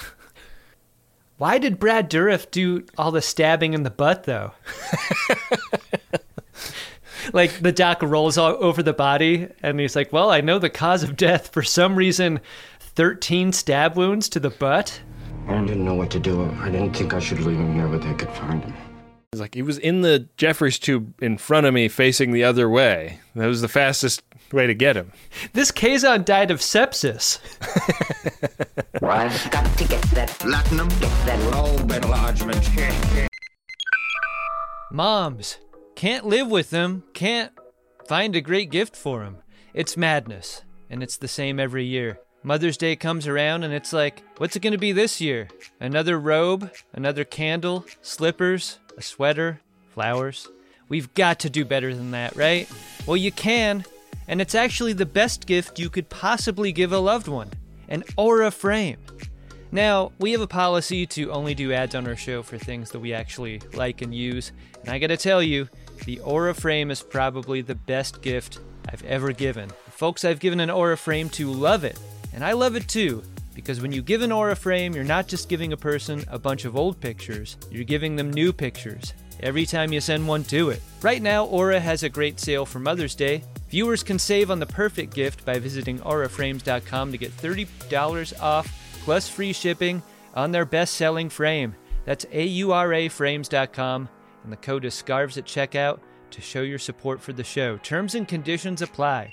Why did Brad Dourif do all the stabbing in the butt, though? Like, the Doc rolls all over the body, and he's like, well, I know the cause of death. For some reason, thirteen stab wounds to the butt. I didn't know what to do. I didn't think I should leave him there where they could find him. He's like, he was in the Jeffries tube in front of me facing the other way. That was the fastest way to get him. This Kazon died of sepsis. Well, I've got to get that platinum, get that lobe enlargement. Moms, can't live with them, can't find a great gift for them. It's madness, and it's the same every year. Mother's Day comes around and it's like, what's it going to be this year? Another robe, another candle, slippers, a sweater, flowers. We've got to do better than that, right? Well, you can, and it's actually the best gift you could possibly give a loved one, an Aura frame. Now, we have a policy to only do ads on our show for things that we actually like and use, and I gotta tell you, the Aura frame is probably the best gift I've ever given. The folks I've given an Aura frame to love it. And I love it too, because when you give an Aura frame, you're not just giving a person a bunch of old pictures, you're giving them new pictures every time you send one to it. Right now, Aura has a great sale for Mother's Day. Viewers can save on the perfect gift by visiting aura frames dot com to get thirty dollars off plus free shipping on their best-selling frame. That's A U R A frames dot com, and the code is SCARVES at checkout to show your support for the show. Terms and conditions apply.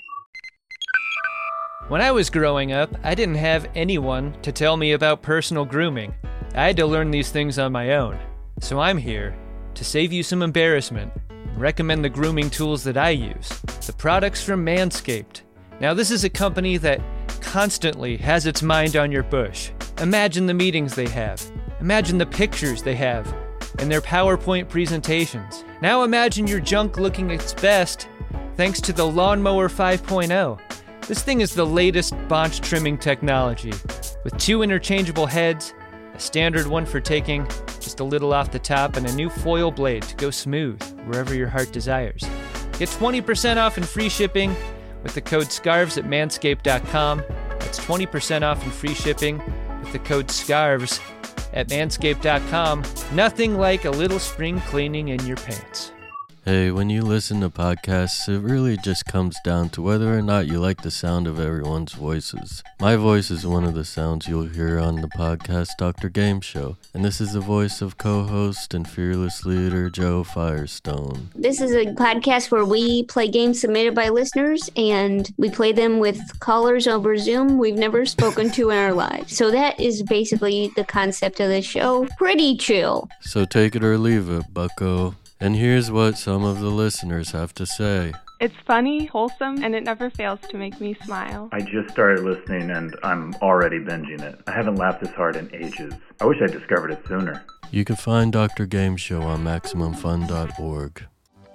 When I was growing up, I didn't have anyone to tell me about personal grooming. I had to learn these things on my own. So I'm here to save you some embarrassment and recommend the grooming tools that I use. The products from Manscaped. Now, this is a company that constantly has its mind on your bush. Imagine the meetings they have. Imagine the pictures they have and their PowerPoint presentations. Now imagine your junk looking its best thanks to the Lawnmower five point oh. This thing is the latest bonch trimming technology, with two interchangeable heads, a standard one for taking just a little off the top, and a new foil blade to go smooth wherever your heart desires. Get twenty percent off and free shipping with the code SCARVES at manscaped dot com. That's twenty percent off and free shipping with the code SCARVES at manscaped dot com. Nothing like a little spring cleaning in your pants. Hey, when you listen to podcasts, it really just comes down to whether or not you like the sound of everyone's voices. My voice is one of the sounds you'll hear on the podcast Doctor Game Show, and this is the voice of co-host and fearless leader Joe Firestone. This is a podcast where we play games submitted by listeners, and we play them with callers over Zoom we've never spoken to in our lives. So that is basically the concept of the show. Pretty chill. So take it or leave it, bucko. And here's what some of the listeners have to say. It's funny, wholesome, and it never fails to make me smile. I just started listening and I'm already binging it. I haven't laughed this hard in ages. I wish I'd discovered it sooner. You can find Doctor Game Show on maximum fun dot org.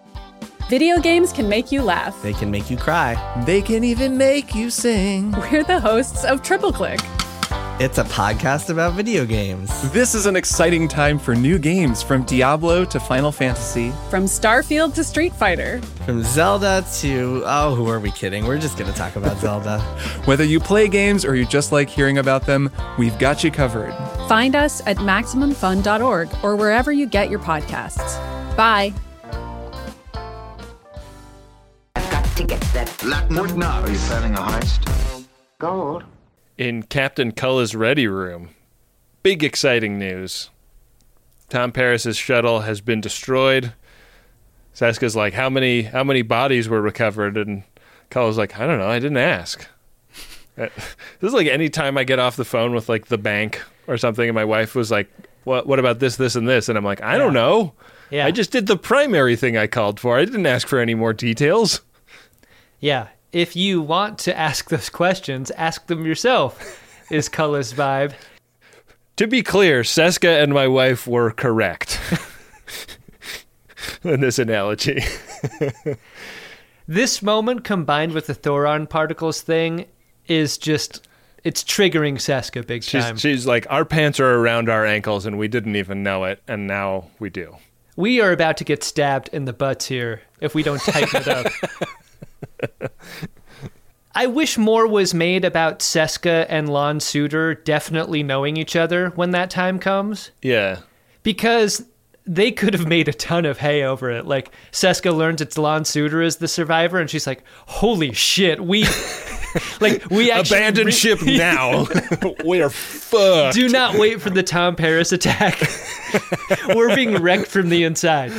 Video games can make you laugh. They can make you cry. They can even make you sing. We're the hosts of Triple Click. It's a podcast about video games. This is an exciting time for new games, from Diablo to Final Fantasy. From Starfield to Street Fighter. From Zelda to... Oh, who are we kidding? We're just going to talk about Zelda. Whether you play games or you just like hearing about them, we've got you covered. Find us at maximum fun dot org or wherever you get your podcasts. Bye. I've got to get that platinum. Are you planning a heist? Gold. In Captain Culla's ready room, big exciting news. Tom Paris's shuttle has been destroyed. Seska's like, how many how many bodies were recovered? And Culla's like, I don't know, I didn't ask. This is like any time I get off the phone with like the bank or something, and my wife was like, what what about this, this, and this? And I'm like, I yeah. don't know. Yeah. I just did the primary thing I called for. I didn't ask for any more details. Yeah. If you want to ask those questions, ask them yourself, is Culla's vibe. To be clear, Seska and my wife were correct in this analogy. This moment, combined with the Thoron particles thing, is just, it's triggering Seska big time. She's, she's like, our pants are around our ankles and we didn't even know it, and now we do. We are about to get stabbed in the butts here if we don't tighten it up. I wish more was made about Seska and Lon Suder definitely knowing each other when that time comes. Yeah. Because they could have made a ton of hay over it. Like, Seska learns it's Lon Suder as the survivor, and she's like, holy shit, we Like, we actually abandon re- ship now. We're fucked. Do not wait for the Tom Paris attack. We're being wrecked from the inside.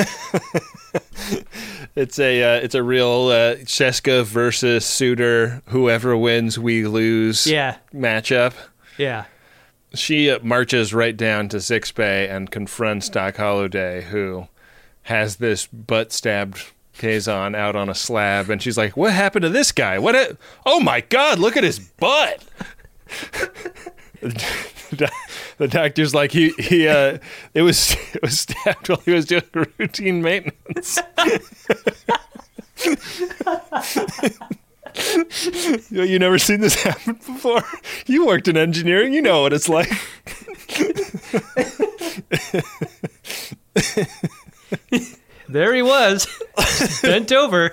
It's a uh, it's a real uh, Seska versus Suitor. Whoever wins, we lose. Yeah. Matchup. Yeah. She uh, marches right down to Sickbay and confronts Doc Holliday, who has this butt stabbed Kazon out on a slab, and she's like, "What happened to this guy? What? A- oh my God! Look at his butt." The doctor's like, he he uh, it was it was stabbed while he was doing routine maintenance. You, you never seen this happen before? You worked in engineering, you know what it's like. There he was, bent over.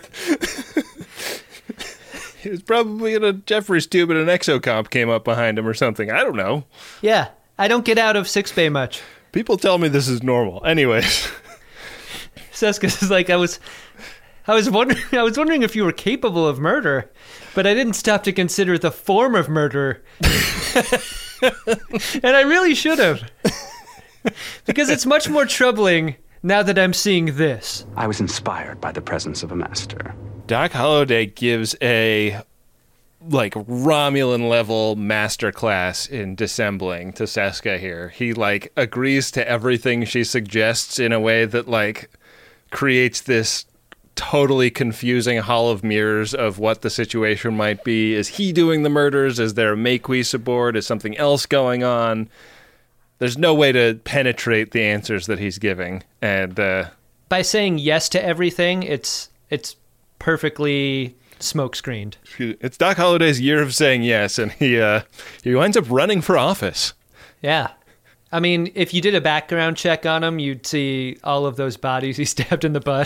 He was probably in a Jeffries tube and an exocomp came up behind him or something. I don't know. Yeah, I don't get out of Sickbay much. People tell me this is normal. Anyways. Seska is like, I was I was wondering I was wondering if you were capable of murder, but I didn't stop to consider the form of murder. And I really should have. Because it's much more troubling now that I'm seeing this. I was inspired by the presence of a master. Doc Holliday gives a like Romulan level masterclass in dissembling to Seska here. He like agrees to everything she suggests in a way that like creates this totally confusing hall of mirrors of what the situation might be. Is he doing the murders? Is there a Maquis aboard? Is something else going on? There's no way to penetrate the answers that he's giving. And uh, by saying yes to everything, it's it's perfectly smoke-screened. It's Doc Holliday's year of saying yes, and he uh, he winds up running for office. Yeah. I mean, if you did a background check on him, you'd see all of those bodies he stabbed in the butt.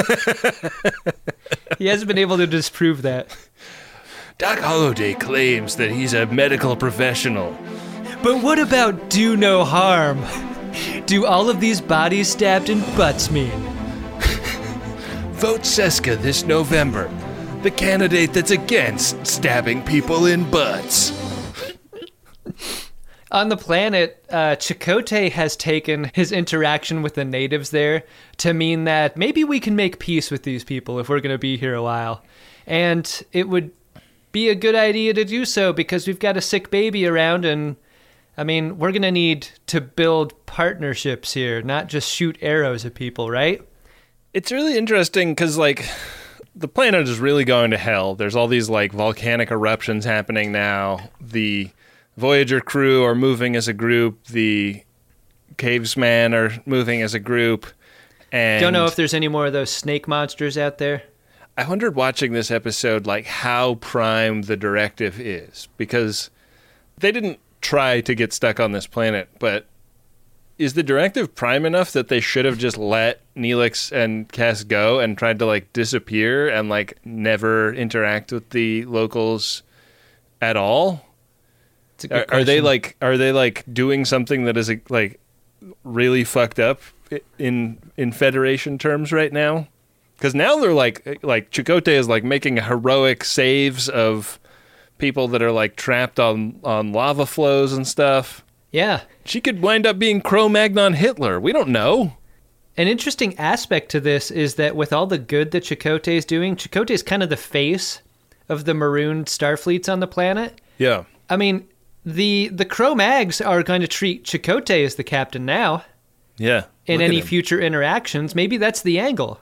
He hasn't been able to disprove that. Doc Holliday claims that he's a medical professional. But what about do no harm? Do all of these bodies stabbed in butts mean? Vote Seska this November. The candidate that's against stabbing people in butts. On the planet, uh, Chakotay has taken his interaction with the natives there to mean that maybe we can make peace with these people if we're going to be here a while. And it would be a good idea to do so because we've got a sick baby around and, I mean, we're going to need to build partnerships here, not just shoot arrows at people, right? It's really interesting because, like, the planet is really going to hell. There's all these, like, volcanic eruptions happening now. The Voyager crew are moving as a group. The Cavesmen are moving as a group. And don't know if there's any more of those snake monsters out there. I wondered watching this episode, like, how prime the directive is. Because they didn't try to get stuck on this planet, but is the directive prime enough that they should have just let Neelix and Cass go and tried to, like, disappear and, like, never interact with the locals at all? Are, are they like are they like doing something that is like really fucked up in in Federation terms right now? Because now they're like like Chakotay is like making heroic saves of people that are like trapped on on lava flows and stuff. Yeah, she could wind up being Cro-Magnon Hitler. We don't know. An interesting aspect to this is that with all the good that Chakotay is doing, Chakotay is kind of the face of the marooned starfleets on the planet. Yeah, I mean. The the Cro-Mags are going to treat Chakotay as the captain now. Yeah. In any future interactions. Maybe that's the angle.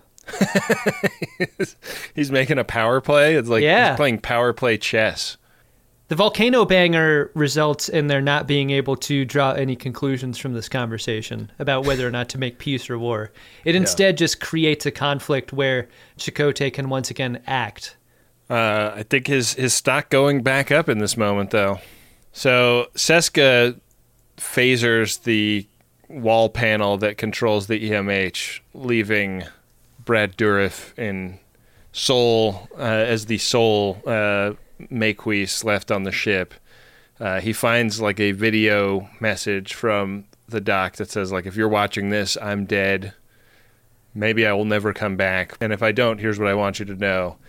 He's making a power play. It's like yeah. he's playing power play chess. The volcano banger results in their not being able to draw any conclusions from this conversation about whether or not to make peace or war. It instead yeah. just creates a conflict where Chakotay can once again act. Uh, I think his, his stock going back up in this moment, though. So Seska phasers the wall panel that controls the E M H, leaving Brad Dourif in sole uh, as the sole uh, Maquis left on the ship. Uh, he finds like a video message from the doc that says like, if you're watching this, I'm dead. Maybe I will never come back. And if I don't, here's what I want you to know.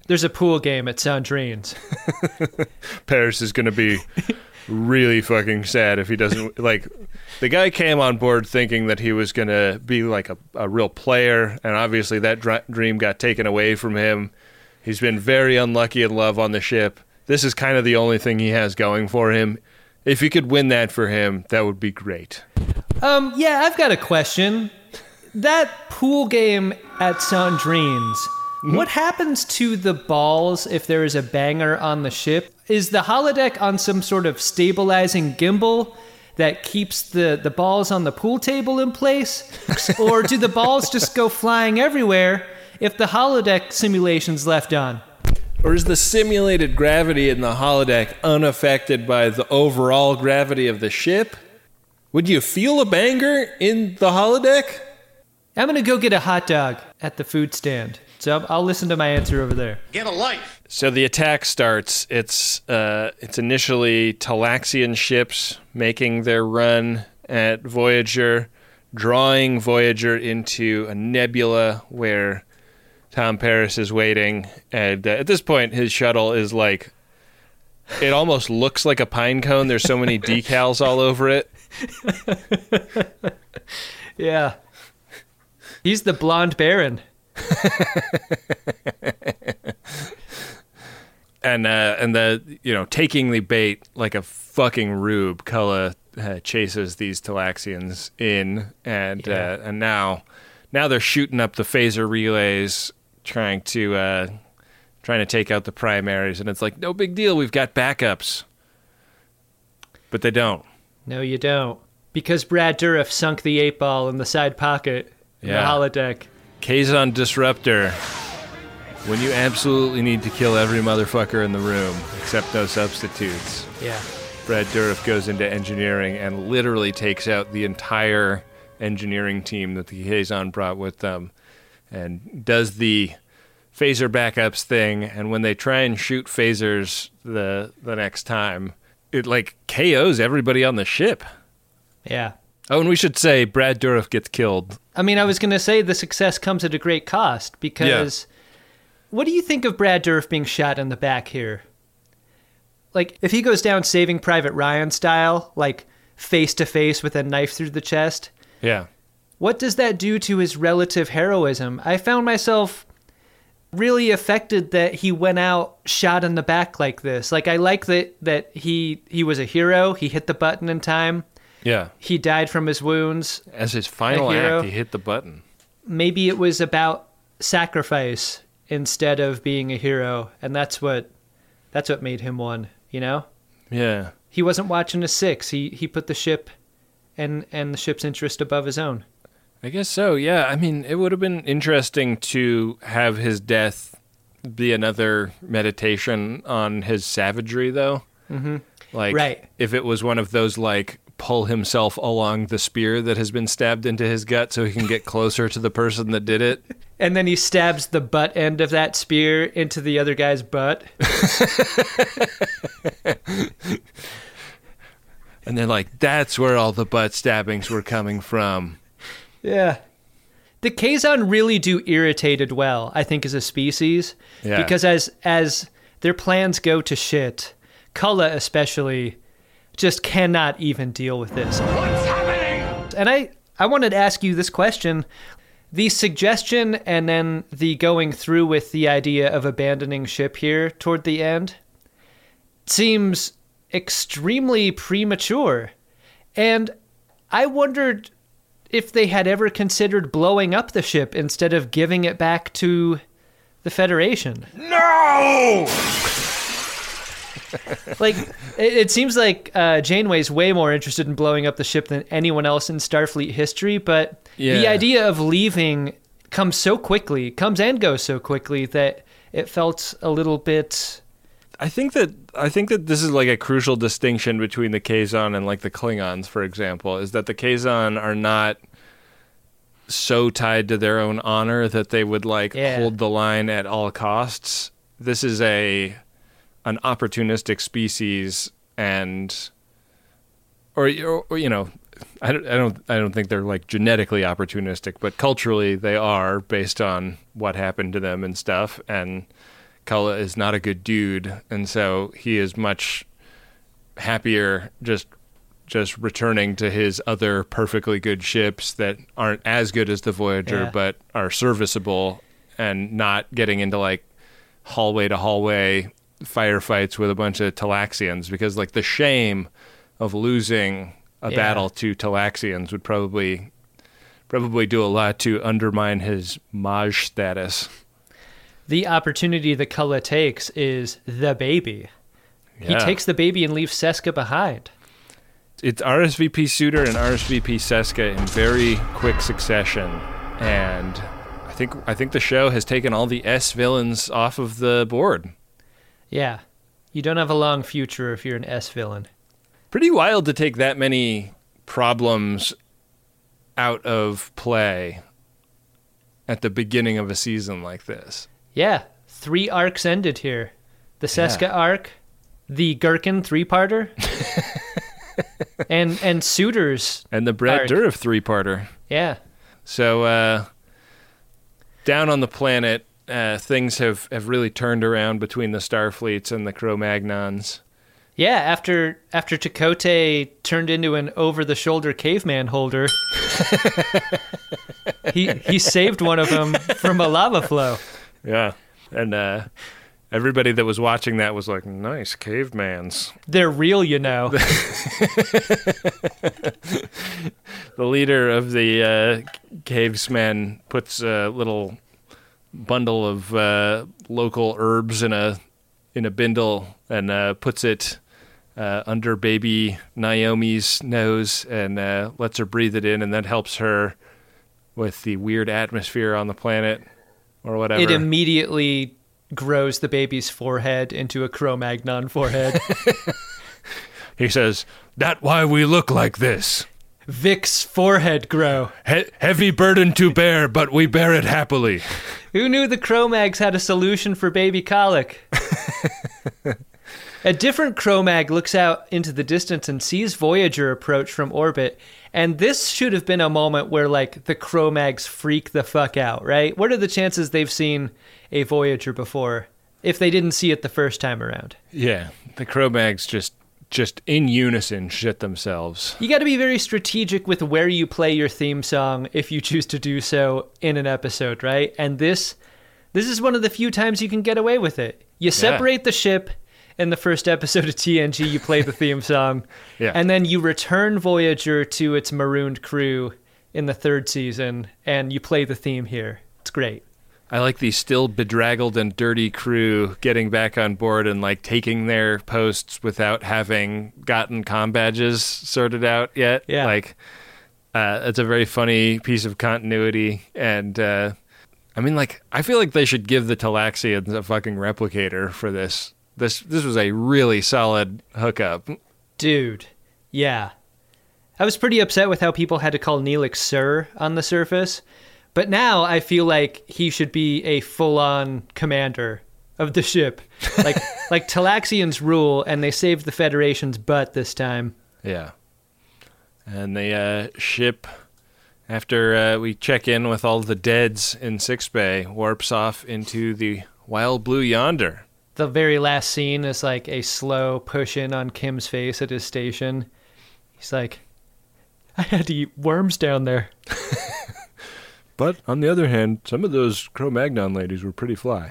there's a pool game at Sandrine's. Paris is going to be really fucking sad if he doesn't, like, the guy came on board thinking that he was going to be like a, a real player, and obviously that dr- dream got taken away from him. He's been very unlucky in love on the ship. This is kind of the only thing he has going for him. If you could win that for him, that would be great. Um, yeah, I've got a question. That pool game at Sandrine's, mm-hmm. what happens to the balls if there is a banger on the ship? Is the holodeck on some sort of stabilizing gimbal that keeps the, the balls on the pool table in place? Or do the balls just go flying everywhere if the holodeck simulation's left on? Or is the simulated gravity in the holodeck unaffected by the overall gravity of the ship? Would you feel a banger in the holodeck? I'm going to go get a hot dog at the food stand. So I'll listen to my answer over there. Get a life. So the attack starts. It's uh, it's initially Talaxian ships making their run at Voyager, drawing Voyager into a nebula where Tom Paris is waiting. And uh, at this point, his shuttle is like, it almost looks like a pine cone. There's so many decals all over it. Yeah. He's the blonde baron. and uh, and the you know taking the bait like a fucking rube, Cullen uh, chases these Talaxians in, and yeah. uh, and now now they're shooting up the phaser relays, trying to uh, trying to take out the primaries, and it's like no big deal, we've got backups, but they don't. No, you don't, because Brad Dourif sunk the eight ball in the side pocket in yeah. the holodeck. Kazon Disruptor. When you absolutely need to kill every motherfucker in the room, except no substitutes. Yeah. Brad Dourif goes into engineering and literally takes out the entire engineering team that the Kazon brought with them, and does the phaser backups thing. And when they try and shoot phasers the the next time, it like K Os everybody on the ship. Yeah. Oh, and we should say Brad Dourif gets killed. I mean, I was going to say the success comes at a great cost, because yeah. what do you think of Brad Dourif being shot in the back here? Like, if he goes down Saving Private Ryan style, like face-to-face with a knife through the chest, yeah. what does that do to his relative heroism? I found myself really affected that he went out shot in the back like this. Like, I like that, that he he was a hero. He hit the button in time. Yeah. He died from his wounds. As his final act, he hit the button. Maybe it was about sacrifice instead of being a hero, and that's what that's what made him one, you know? Yeah. He wasn't watching a six. He he put the ship and and the ship's interest above his own. I guess so, yeah. I mean, it would have been interesting to have his death be another meditation on his savagery, though. Mm-hmm. Like, right. if it was one of those, like, pull himself along the spear that has been stabbed into his gut so he can get closer to the person that did it. And then he stabs the butt end of that spear into the other guy's butt. And they're like, that's where all the butt stabbings were coming from. Yeah. The Kazon really do irritated well, I think, as a species. Yeah. Because as as their plans go to shit, Cullen especially just cannot even deal with this. What's happening? And I, I wanted to ask you this question. The suggestion and then the going through with the idea of abandoning ship here toward the end seems extremely premature. And I wondered if they had ever considered blowing up the ship instead of giving it back to the Federation. No! Like, it, it seems like uh, Janeway's way more interested in blowing up the ship than anyone else in Starfleet history, but yeah. the idea of leaving comes so quickly, comes and goes so quickly, that it felt a little bit... I think that I think that this is like a crucial distinction between the Kazon and like the Klingons, for example, is that the Kazon are not so tied to their own honor that they would like yeah. hold the line at all costs. This is a an opportunistic species, and or, or you know, I don't I don't I don't think they're like genetically opportunistic, but culturally they are, based on what happened to them and stuff. And Cullen is not a good dude, and so he is much happier just just returning to his other perfectly good ships that aren't as good as the Voyager, Yeah. but are serviceable, and not getting into like hallway to hallway firefights with a bunch of Talaxians, because like the shame of losing a Yeah. battle to Talaxians would probably probably do a lot to undermine his Maj status. The opportunity that Cullen takes is the baby. He Yeah. takes the baby and leaves Seska behind. It's R S V P Suitor and R S V P Seska in very quick succession, and I think I think the show has taken all the S villains off of the board. Yeah. You don't have a long future if you're an S villain. Pretty wild to take that many problems out of play at the beginning of a season like this. Yeah. Three arcs ended here. The Seska Yeah. arc, the Gherkin three-parter, and and Suitor's And the Brad arc. Dourif three-parter. Yeah. So uh, down on the planet, uh, things have, have really turned around between the Starfleets and the Cro-Magnons. Yeah, after after Chakotay turned into an over-the-shoulder caveman holder, he he saved one of them from a lava flow. Yeah. And uh, everybody that was watching that was like, nice, cavemans. They're real, you know. The leader of the uh, cavesmen puts a little bundle of uh, local herbs in a in a bindle and uh, puts it uh, under baby Naomi's nose and uh, lets her breathe it in, and that helps her with the weird atmosphere on the planet or whatever. It immediately grows the baby's forehead into a Cro-Magnon forehead. He says, "That why we look like this. Vic's forehead grow. He- heavy burden to bear, but we bear it happily." Who knew the Cro-Mags had a solution for baby colic? A different Cro-Mag looks out into the distance and sees Voyager approach from orbit. And this should have been a moment where, like, the Cro-Mags freak the fuck out, right? What are the chances they've seen a Voyager before if they didn't see it the first time around? Yeah, the Cro-Mags just just in unison shit themselves. You got to be very strategic with where you play your theme song if you choose to do so in an episode, right? And this this is one of the few times you can get away with it. You separate the ship in the first episode of T N G, you play the theme song, Yeah. and then you return Voyager to its marooned crew in the third season, and you play the theme here. It's great. I like the still bedraggled and dirty crew getting back on board and like taking their posts without having gotten comm badges sorted out yet. Yeah. Like, uh, it's a very funny piece of continuity. And, uh, I mean, like, I feel like they should give the Talaxians a fucking replicator for this. This, this was a really solid hookup. Dude, yeah. I was pretty upset with how people had to call Neelix Sir on the surface. But now I feel like he should be a full-on commander of the ship. Like like Talaxians rule, and they saved the Federation's butt this time. Yeah. And the uh, ship, after uh, we check in with all the deads in Six Bay, warps off into the wild blue yonder. The very last scene is like a slow push-in on Kim's face at his station. He's like, I had to eat worms down there. But, on the other hand, some of those Cro-Magnon ladies were pretty fly.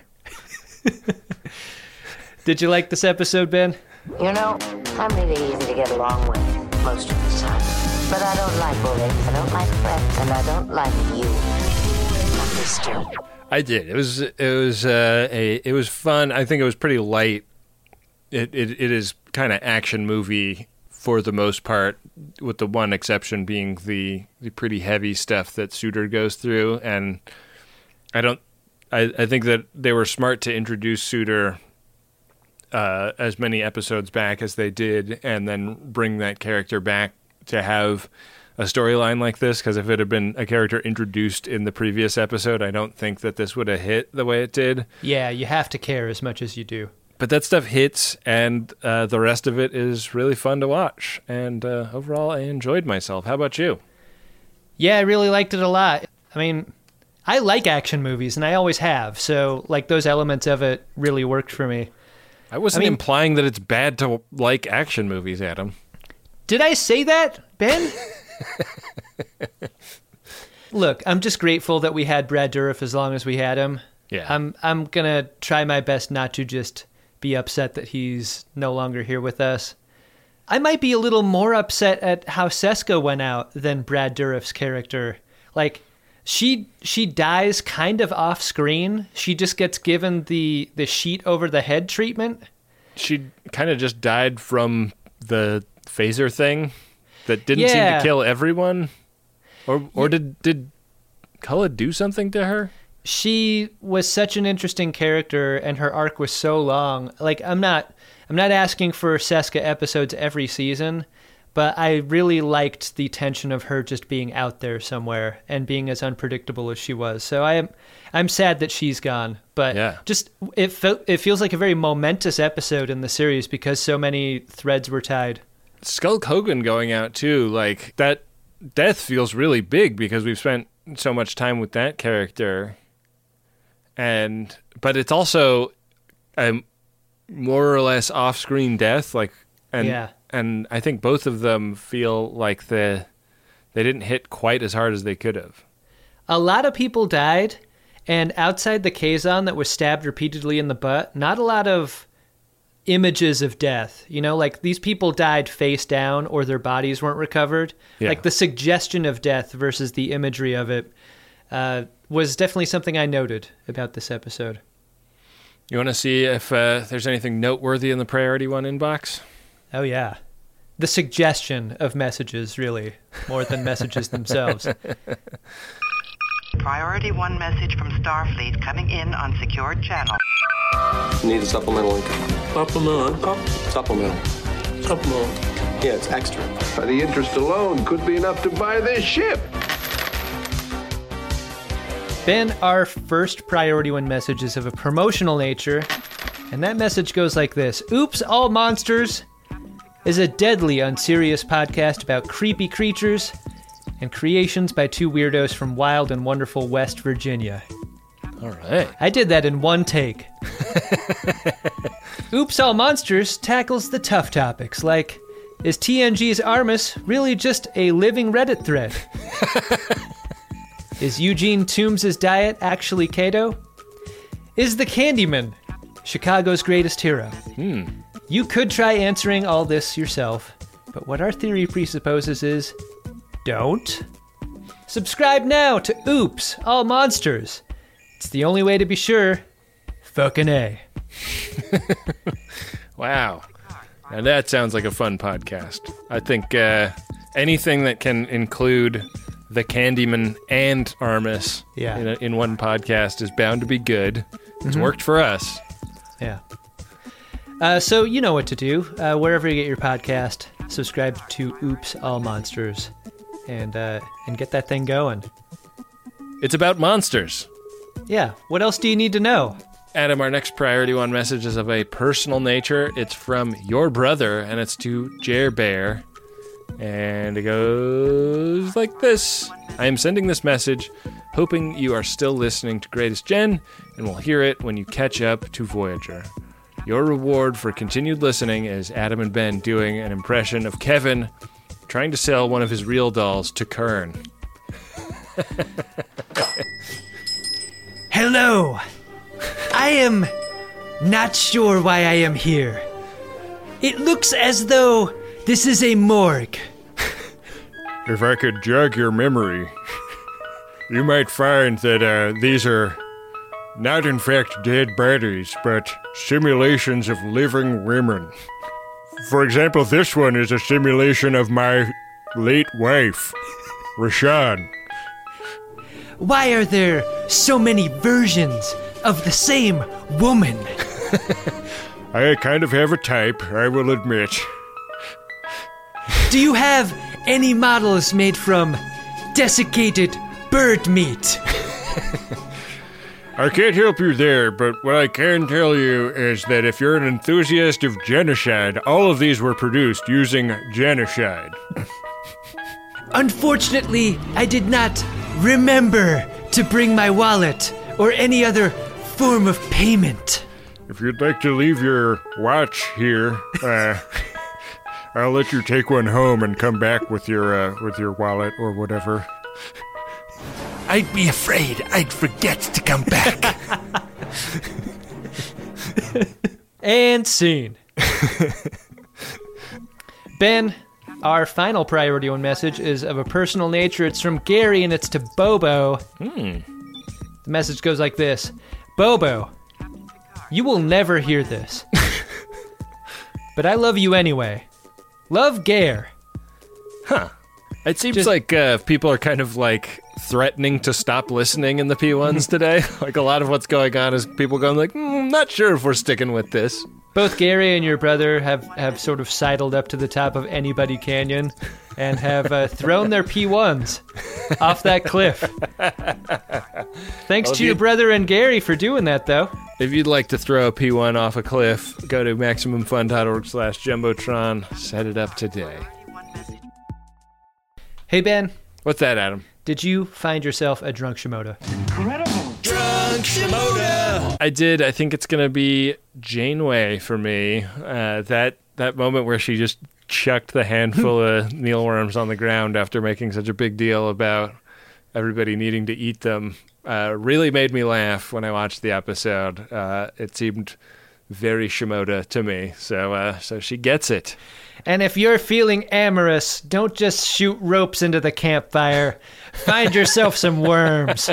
Did you like this episode, Ben? You know, I'm really easy to get along with most of the time. But I don't like bullies, I don't like threats, and I don't like you. Mister. I did. It was it was uh, a it was fun. I think it was pretty light. It it, it is kind of action movie for the most part, with the one exception being the, the pretty heavy stuff that Suitor goes through. And I don't, I, I think that they were smart to introduce Suitor uh, as many episodes back as they did, and then bring that character back to have a storyline like this. Because if it had been a character introduced in the previous episode, I don't think that this would have hit the way it did. Yeah, you have to care as much as you do. But that stuff hits, and uh, the rest of it is really fun to watch. And uh, overall, I enjoyed myself. How about you? Yeah, I really liked it a lot. I mean, I like action movies, and I always have. So, like, those elements of it really worked for me. I wasn't I mean, implying that it's bad to like action movies, Adam. Did I say that, Ben? Look, I'm just grateful that we had Brad Dourif as long as we had him. Yeah. I'm I'm gonna try my best not to just be upset that he's no longer here with us. I might be a little more upset at how Seska went out than Brad Dourif's character. Like, she she dies kind of off screen. She just gets given the the sheet over the head treatment. She kind of just died from the phaser thing that didn't Yeah. seem to kill everyone. Or or did did Cullen do something to her? She was such an interesting character, and her arc was so long. Like, I'm not I'm not asking for Seska episodes every season, but I really liked the tension of her just being out there somewhere and being as unpredictable as she was. So I am I'm sad that she's gone, but Yeah. just it fe- it feels like a very momentous episode in the series because so many threads were tied. Skulk Hogan going out too, like that death feels really big because we've spent so much time with that character. And but it's also a more or less off-screen death, like and Yeah. and I think both of them feel like the they didn't hit quite as hard as they could have. A lot of people died, and outside the Kazon that was stabbed repeatedly in the butt, not a lot of images of death. You know, like these people died face down or their bodies weren't recovered. Yeah. Like the suggestion of death versus the imagery of it uh, was definitely something I noted about this episode. You want to see if uh, there's anything noteworthy in the Priority One inbox? Oh, yeah. The suggestion of messages, really, more than messages themselves. Priority one message from Starfleet coming in on secured channel. Need a supplemental income. Supplemental income? Supplemental. Supplemental. Yeah, it's extra. The interest alone could be enough to buy this ship. Ben, our first Priority One message is of a promotional nature, and that message goes like this. Oops, All Monsters is a deadly unserious podcast about creepy creatures and creations by two weirdos from wild and wonderful West Virginia. All right. I did that in one take. Oops, All Monsters tackles the tough topics, like, is T N G's Armus really just a living Reddit thread? Is Eugene Toombs' diet actually keto? Is the Candyman Chicago's greatest hero? Hmm. You could try answering all this yourself, but what our theory presupposes is, don't. Subscribe now to Oops, All Monsters. It's the only way to be sure. Fucking A. Wow. Now that sounds like a fun podcast. I think uh, anything that can include the Candyman and Armus Yeah. in, a, in one podcast is bound to be good. It's Mhm. worked for us. Yeah. Uh, so you know what to do. Uh, wherever you get your podcast, subscribe to Oops, All Monsters, and uh, and get that thing going. It's about monsters. Yeah. What else do you need to know? Adam, our next Priority One message is of a personal nature. It's from your brother, and it's to Jer Bear. And it goes like this. I am sending this message, hoping you are still listening to Greatest Gen, and will hear it when you catch up to Voyager. Your reward for continued listening is Adam and Ben doing an impression of Kevin trying to sell one of his real dolls to Kern. Hello. I am not sure why I am here. It looks as though this is a morgue. If I could jog your memory, you might find that uh, these are not in fact dead bodies, but simulations of living women. For example, this one is a simulation of my late wife, Rashawn. Why are there so many versions of the same woman? I kind of have a type, I will admit. Do you have any models made from desiccated bird meat? I can't help you there, but what I can tell you is that if you're an enthusiast of genocide, all of these were produced using genocide. Unfortunately, I did not remember to bring my wallet or any other form of payment. If you'd like to leave your watch here, uh, I'll let you take one home and come back with your uh, with your wallet or whatever. I'd be afraid I'd forget to come back. And scene. Ben, our final priority one message is of a personal nature. It's from Gary, and it's to Bobo. Hmm. The message goes like this. Bobo, you will never hear this. But I love you anyway. Love, Gare. Huh. It seems Just- like uh, people are kind of like threatening to stop listening in the P ones today. Like a lot of what's going on is people going like, mm, not sure if we're sticking with this. Both Gary and your brother have, have sort of sidled up to the top of Anybody Canyon and have uh, thrown their P ones off that cliff. Thanks Well, to if your you- brother and Gary for doing that, though. If you'd like to throw a P one off a cliff, go to MaximumFun.org slash Jumbotron. Set it up today. Hey, Ben. What's that, Adam? Did you find yourself a drunk Shimoda? Incredible. Drunk Shimoda. I did. I think it's going to be Janeway for me. Uh, that that moment where she just chucked the handful of mealworms on the ground after making such a big deal about everybody needing to eat them uh, really made me laugh when I watched the episode. Uh, it seemed very Shimoda to me. So, uh, so she gets it. And if you're feeling amorous, don't just shoot ropes into the campfire. Find yourself some worms.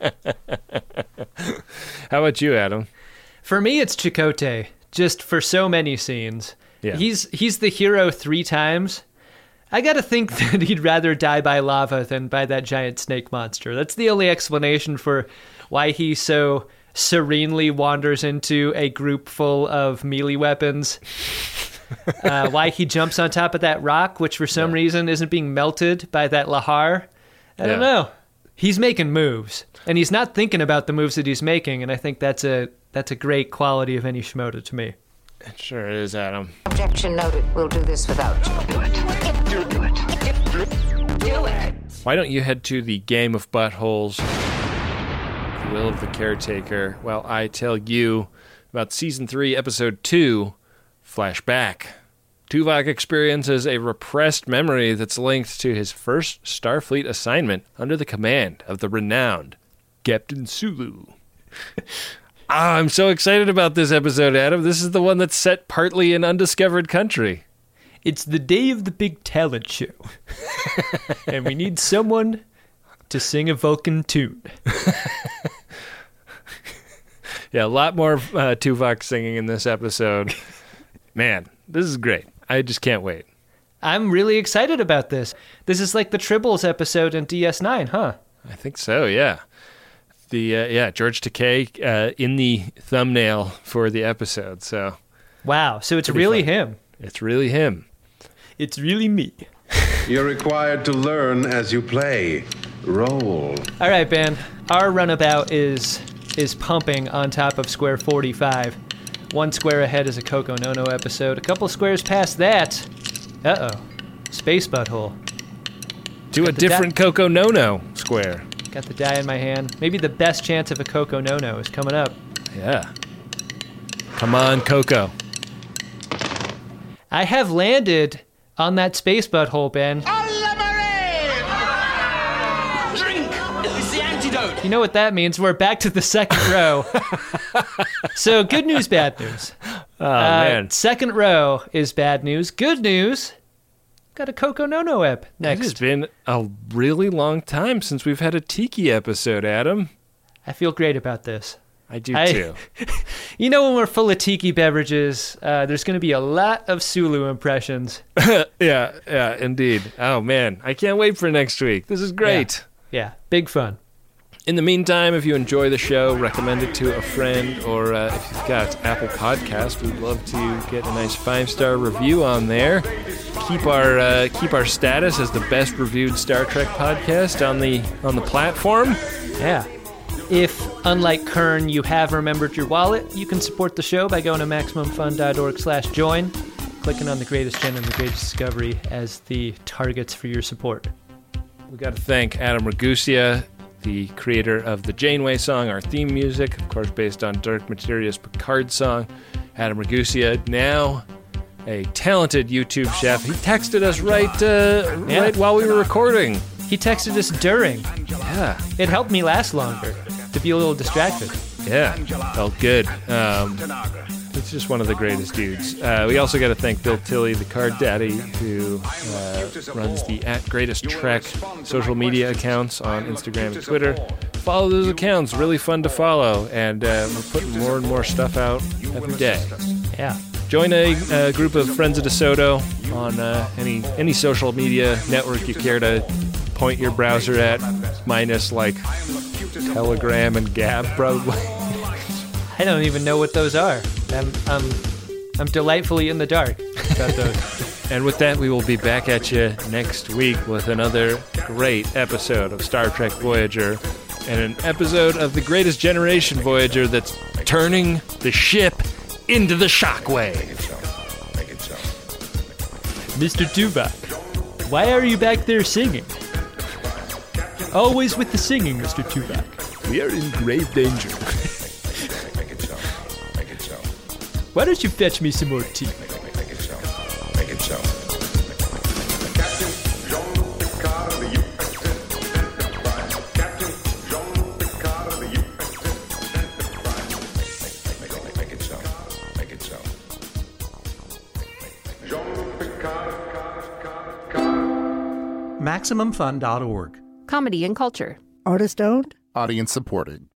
How about you, Adam? For me, it's Chakotay, just for so many scenes. Yeah. He's he's the hero three times. I gotta think that he'd rather die by lava than by that giant snake monster. That's the only explanation for why he so serenely wanders into a group full of melee weapons. uh, why he jumps on top of that rock, which for some yeah. reason isn't being melted by that Lahar. I yeah. don't know. He's making moves, and he's not thinking about the moves that he's making, and I think that's a that's a great quality of any Shimoda to me. It sure is, Adam. Objection noted. We'll do this without you. Do it. Do, do it. Do it. Why don't you head to the Game of Buttholes, The Will of the Caretaker, while I tell you about Season three, Episode two, Flashback. Tuvok experiences a repressed memory that's linked to his first Starfleet assignment under the command of the renowned Captain Sulu. Ah, I'm so excited about this episode, Adam. This is the one that's set partly in undiscovered country. It's the day of the big talent show. And we need someone to sing a Vulcan tune. Yeah, a lot more uh, Tuvok singing in this episode. Man, this is great. I just can't wait. I'm really excited about this. This is like the Tribbles episode in D S nine, huh? I think so, yeah. The uh, yeah, George Takei uh, in the thumbnail for the episode. So, wow. So it's really fun. him. It's really him. It's really me. You're required to learn as you play. Roll. All right, Ben. Our runabout is is pumping on top of square forty-five. One square ahead is a Coco Nono episode. A couple squares past that, uh-oh, Space Butthole. Do a different di- Coco Nono square. Got the die in my hand. Maybe the best chance of a Coco Nono is coming up. Yeah. Come on, Coco. I have landed on that Space Butthole, Ben. Drink! It's the antidote! You know what that means? We're back to the second row. So, good news, bad news. Oh, uh, man. Second row is bad news. Good news, got a Coco Nono ep next. It has been a really long time since we've had a Tiki episode, Adam. I feel great about this. I do, I, too. You know, when we're full of Tiki beverages, uh, there's going to be a lot of Sulu impressions. yeah, yeah, indeed. Oh, man. I can't wait for next week. This is great. Yeah, yeah, big fun. In the meantime, if you enjoy the show, recommend it to a friend, or uh, if you've got Apple Podcasts, we'd love to get a nice five-star review on there. Keep our uh, keep our status as the best reviewed Star Trek podcast on the on the platform. Yeah. If, unlike Kern, you have remembered your wallet, you can support the show by going to MaximumFun.org slash join, clicking on the Greatest Gen and the Greatest Discovery as the targets for your support. We got to thank Adam Ragusea, the creator of the Janeway song, our theme music, of course, based on Dark Materia's Picard song. Adam Ragusa, now a talented YouTube chef. He texted us right, uh, Yeah. right while we were recording. He texted us during. Yeah. It helped me last longer to be a little distracted. Yeah, felt good. Um, it's just one of the greatest dudes. Uh, we also got to thank Bill Tilley, the card daddy, who uh, runs the at Greatest Trek social media accounts on Instagram and Twitter. Follow those accounts, really fun to follow, and uh, we're putting more and more stuff out every day. Yeah. Join a, a group of Friends of DeSoto on uh, any any social media network you care to point your browser at, minus like Telegram and Gab, probably. I don't even know what those are. I'm I'm, I'm delightfully in the dark about those. And with that, we will be back at you next week with another great episode of Star Trek Voyager and an episode of The Greatest Generation Voyager that's turning the ship into the shockwave. Mister Tuvok, why are you back there singing? Always with the singing, Mister Tuvok. We are in grave danger. Why don't you fetch me some more tea? Make it so. Make it so. Maximum Fun dot org. Comedy and culture. Artist owned. Audience supported.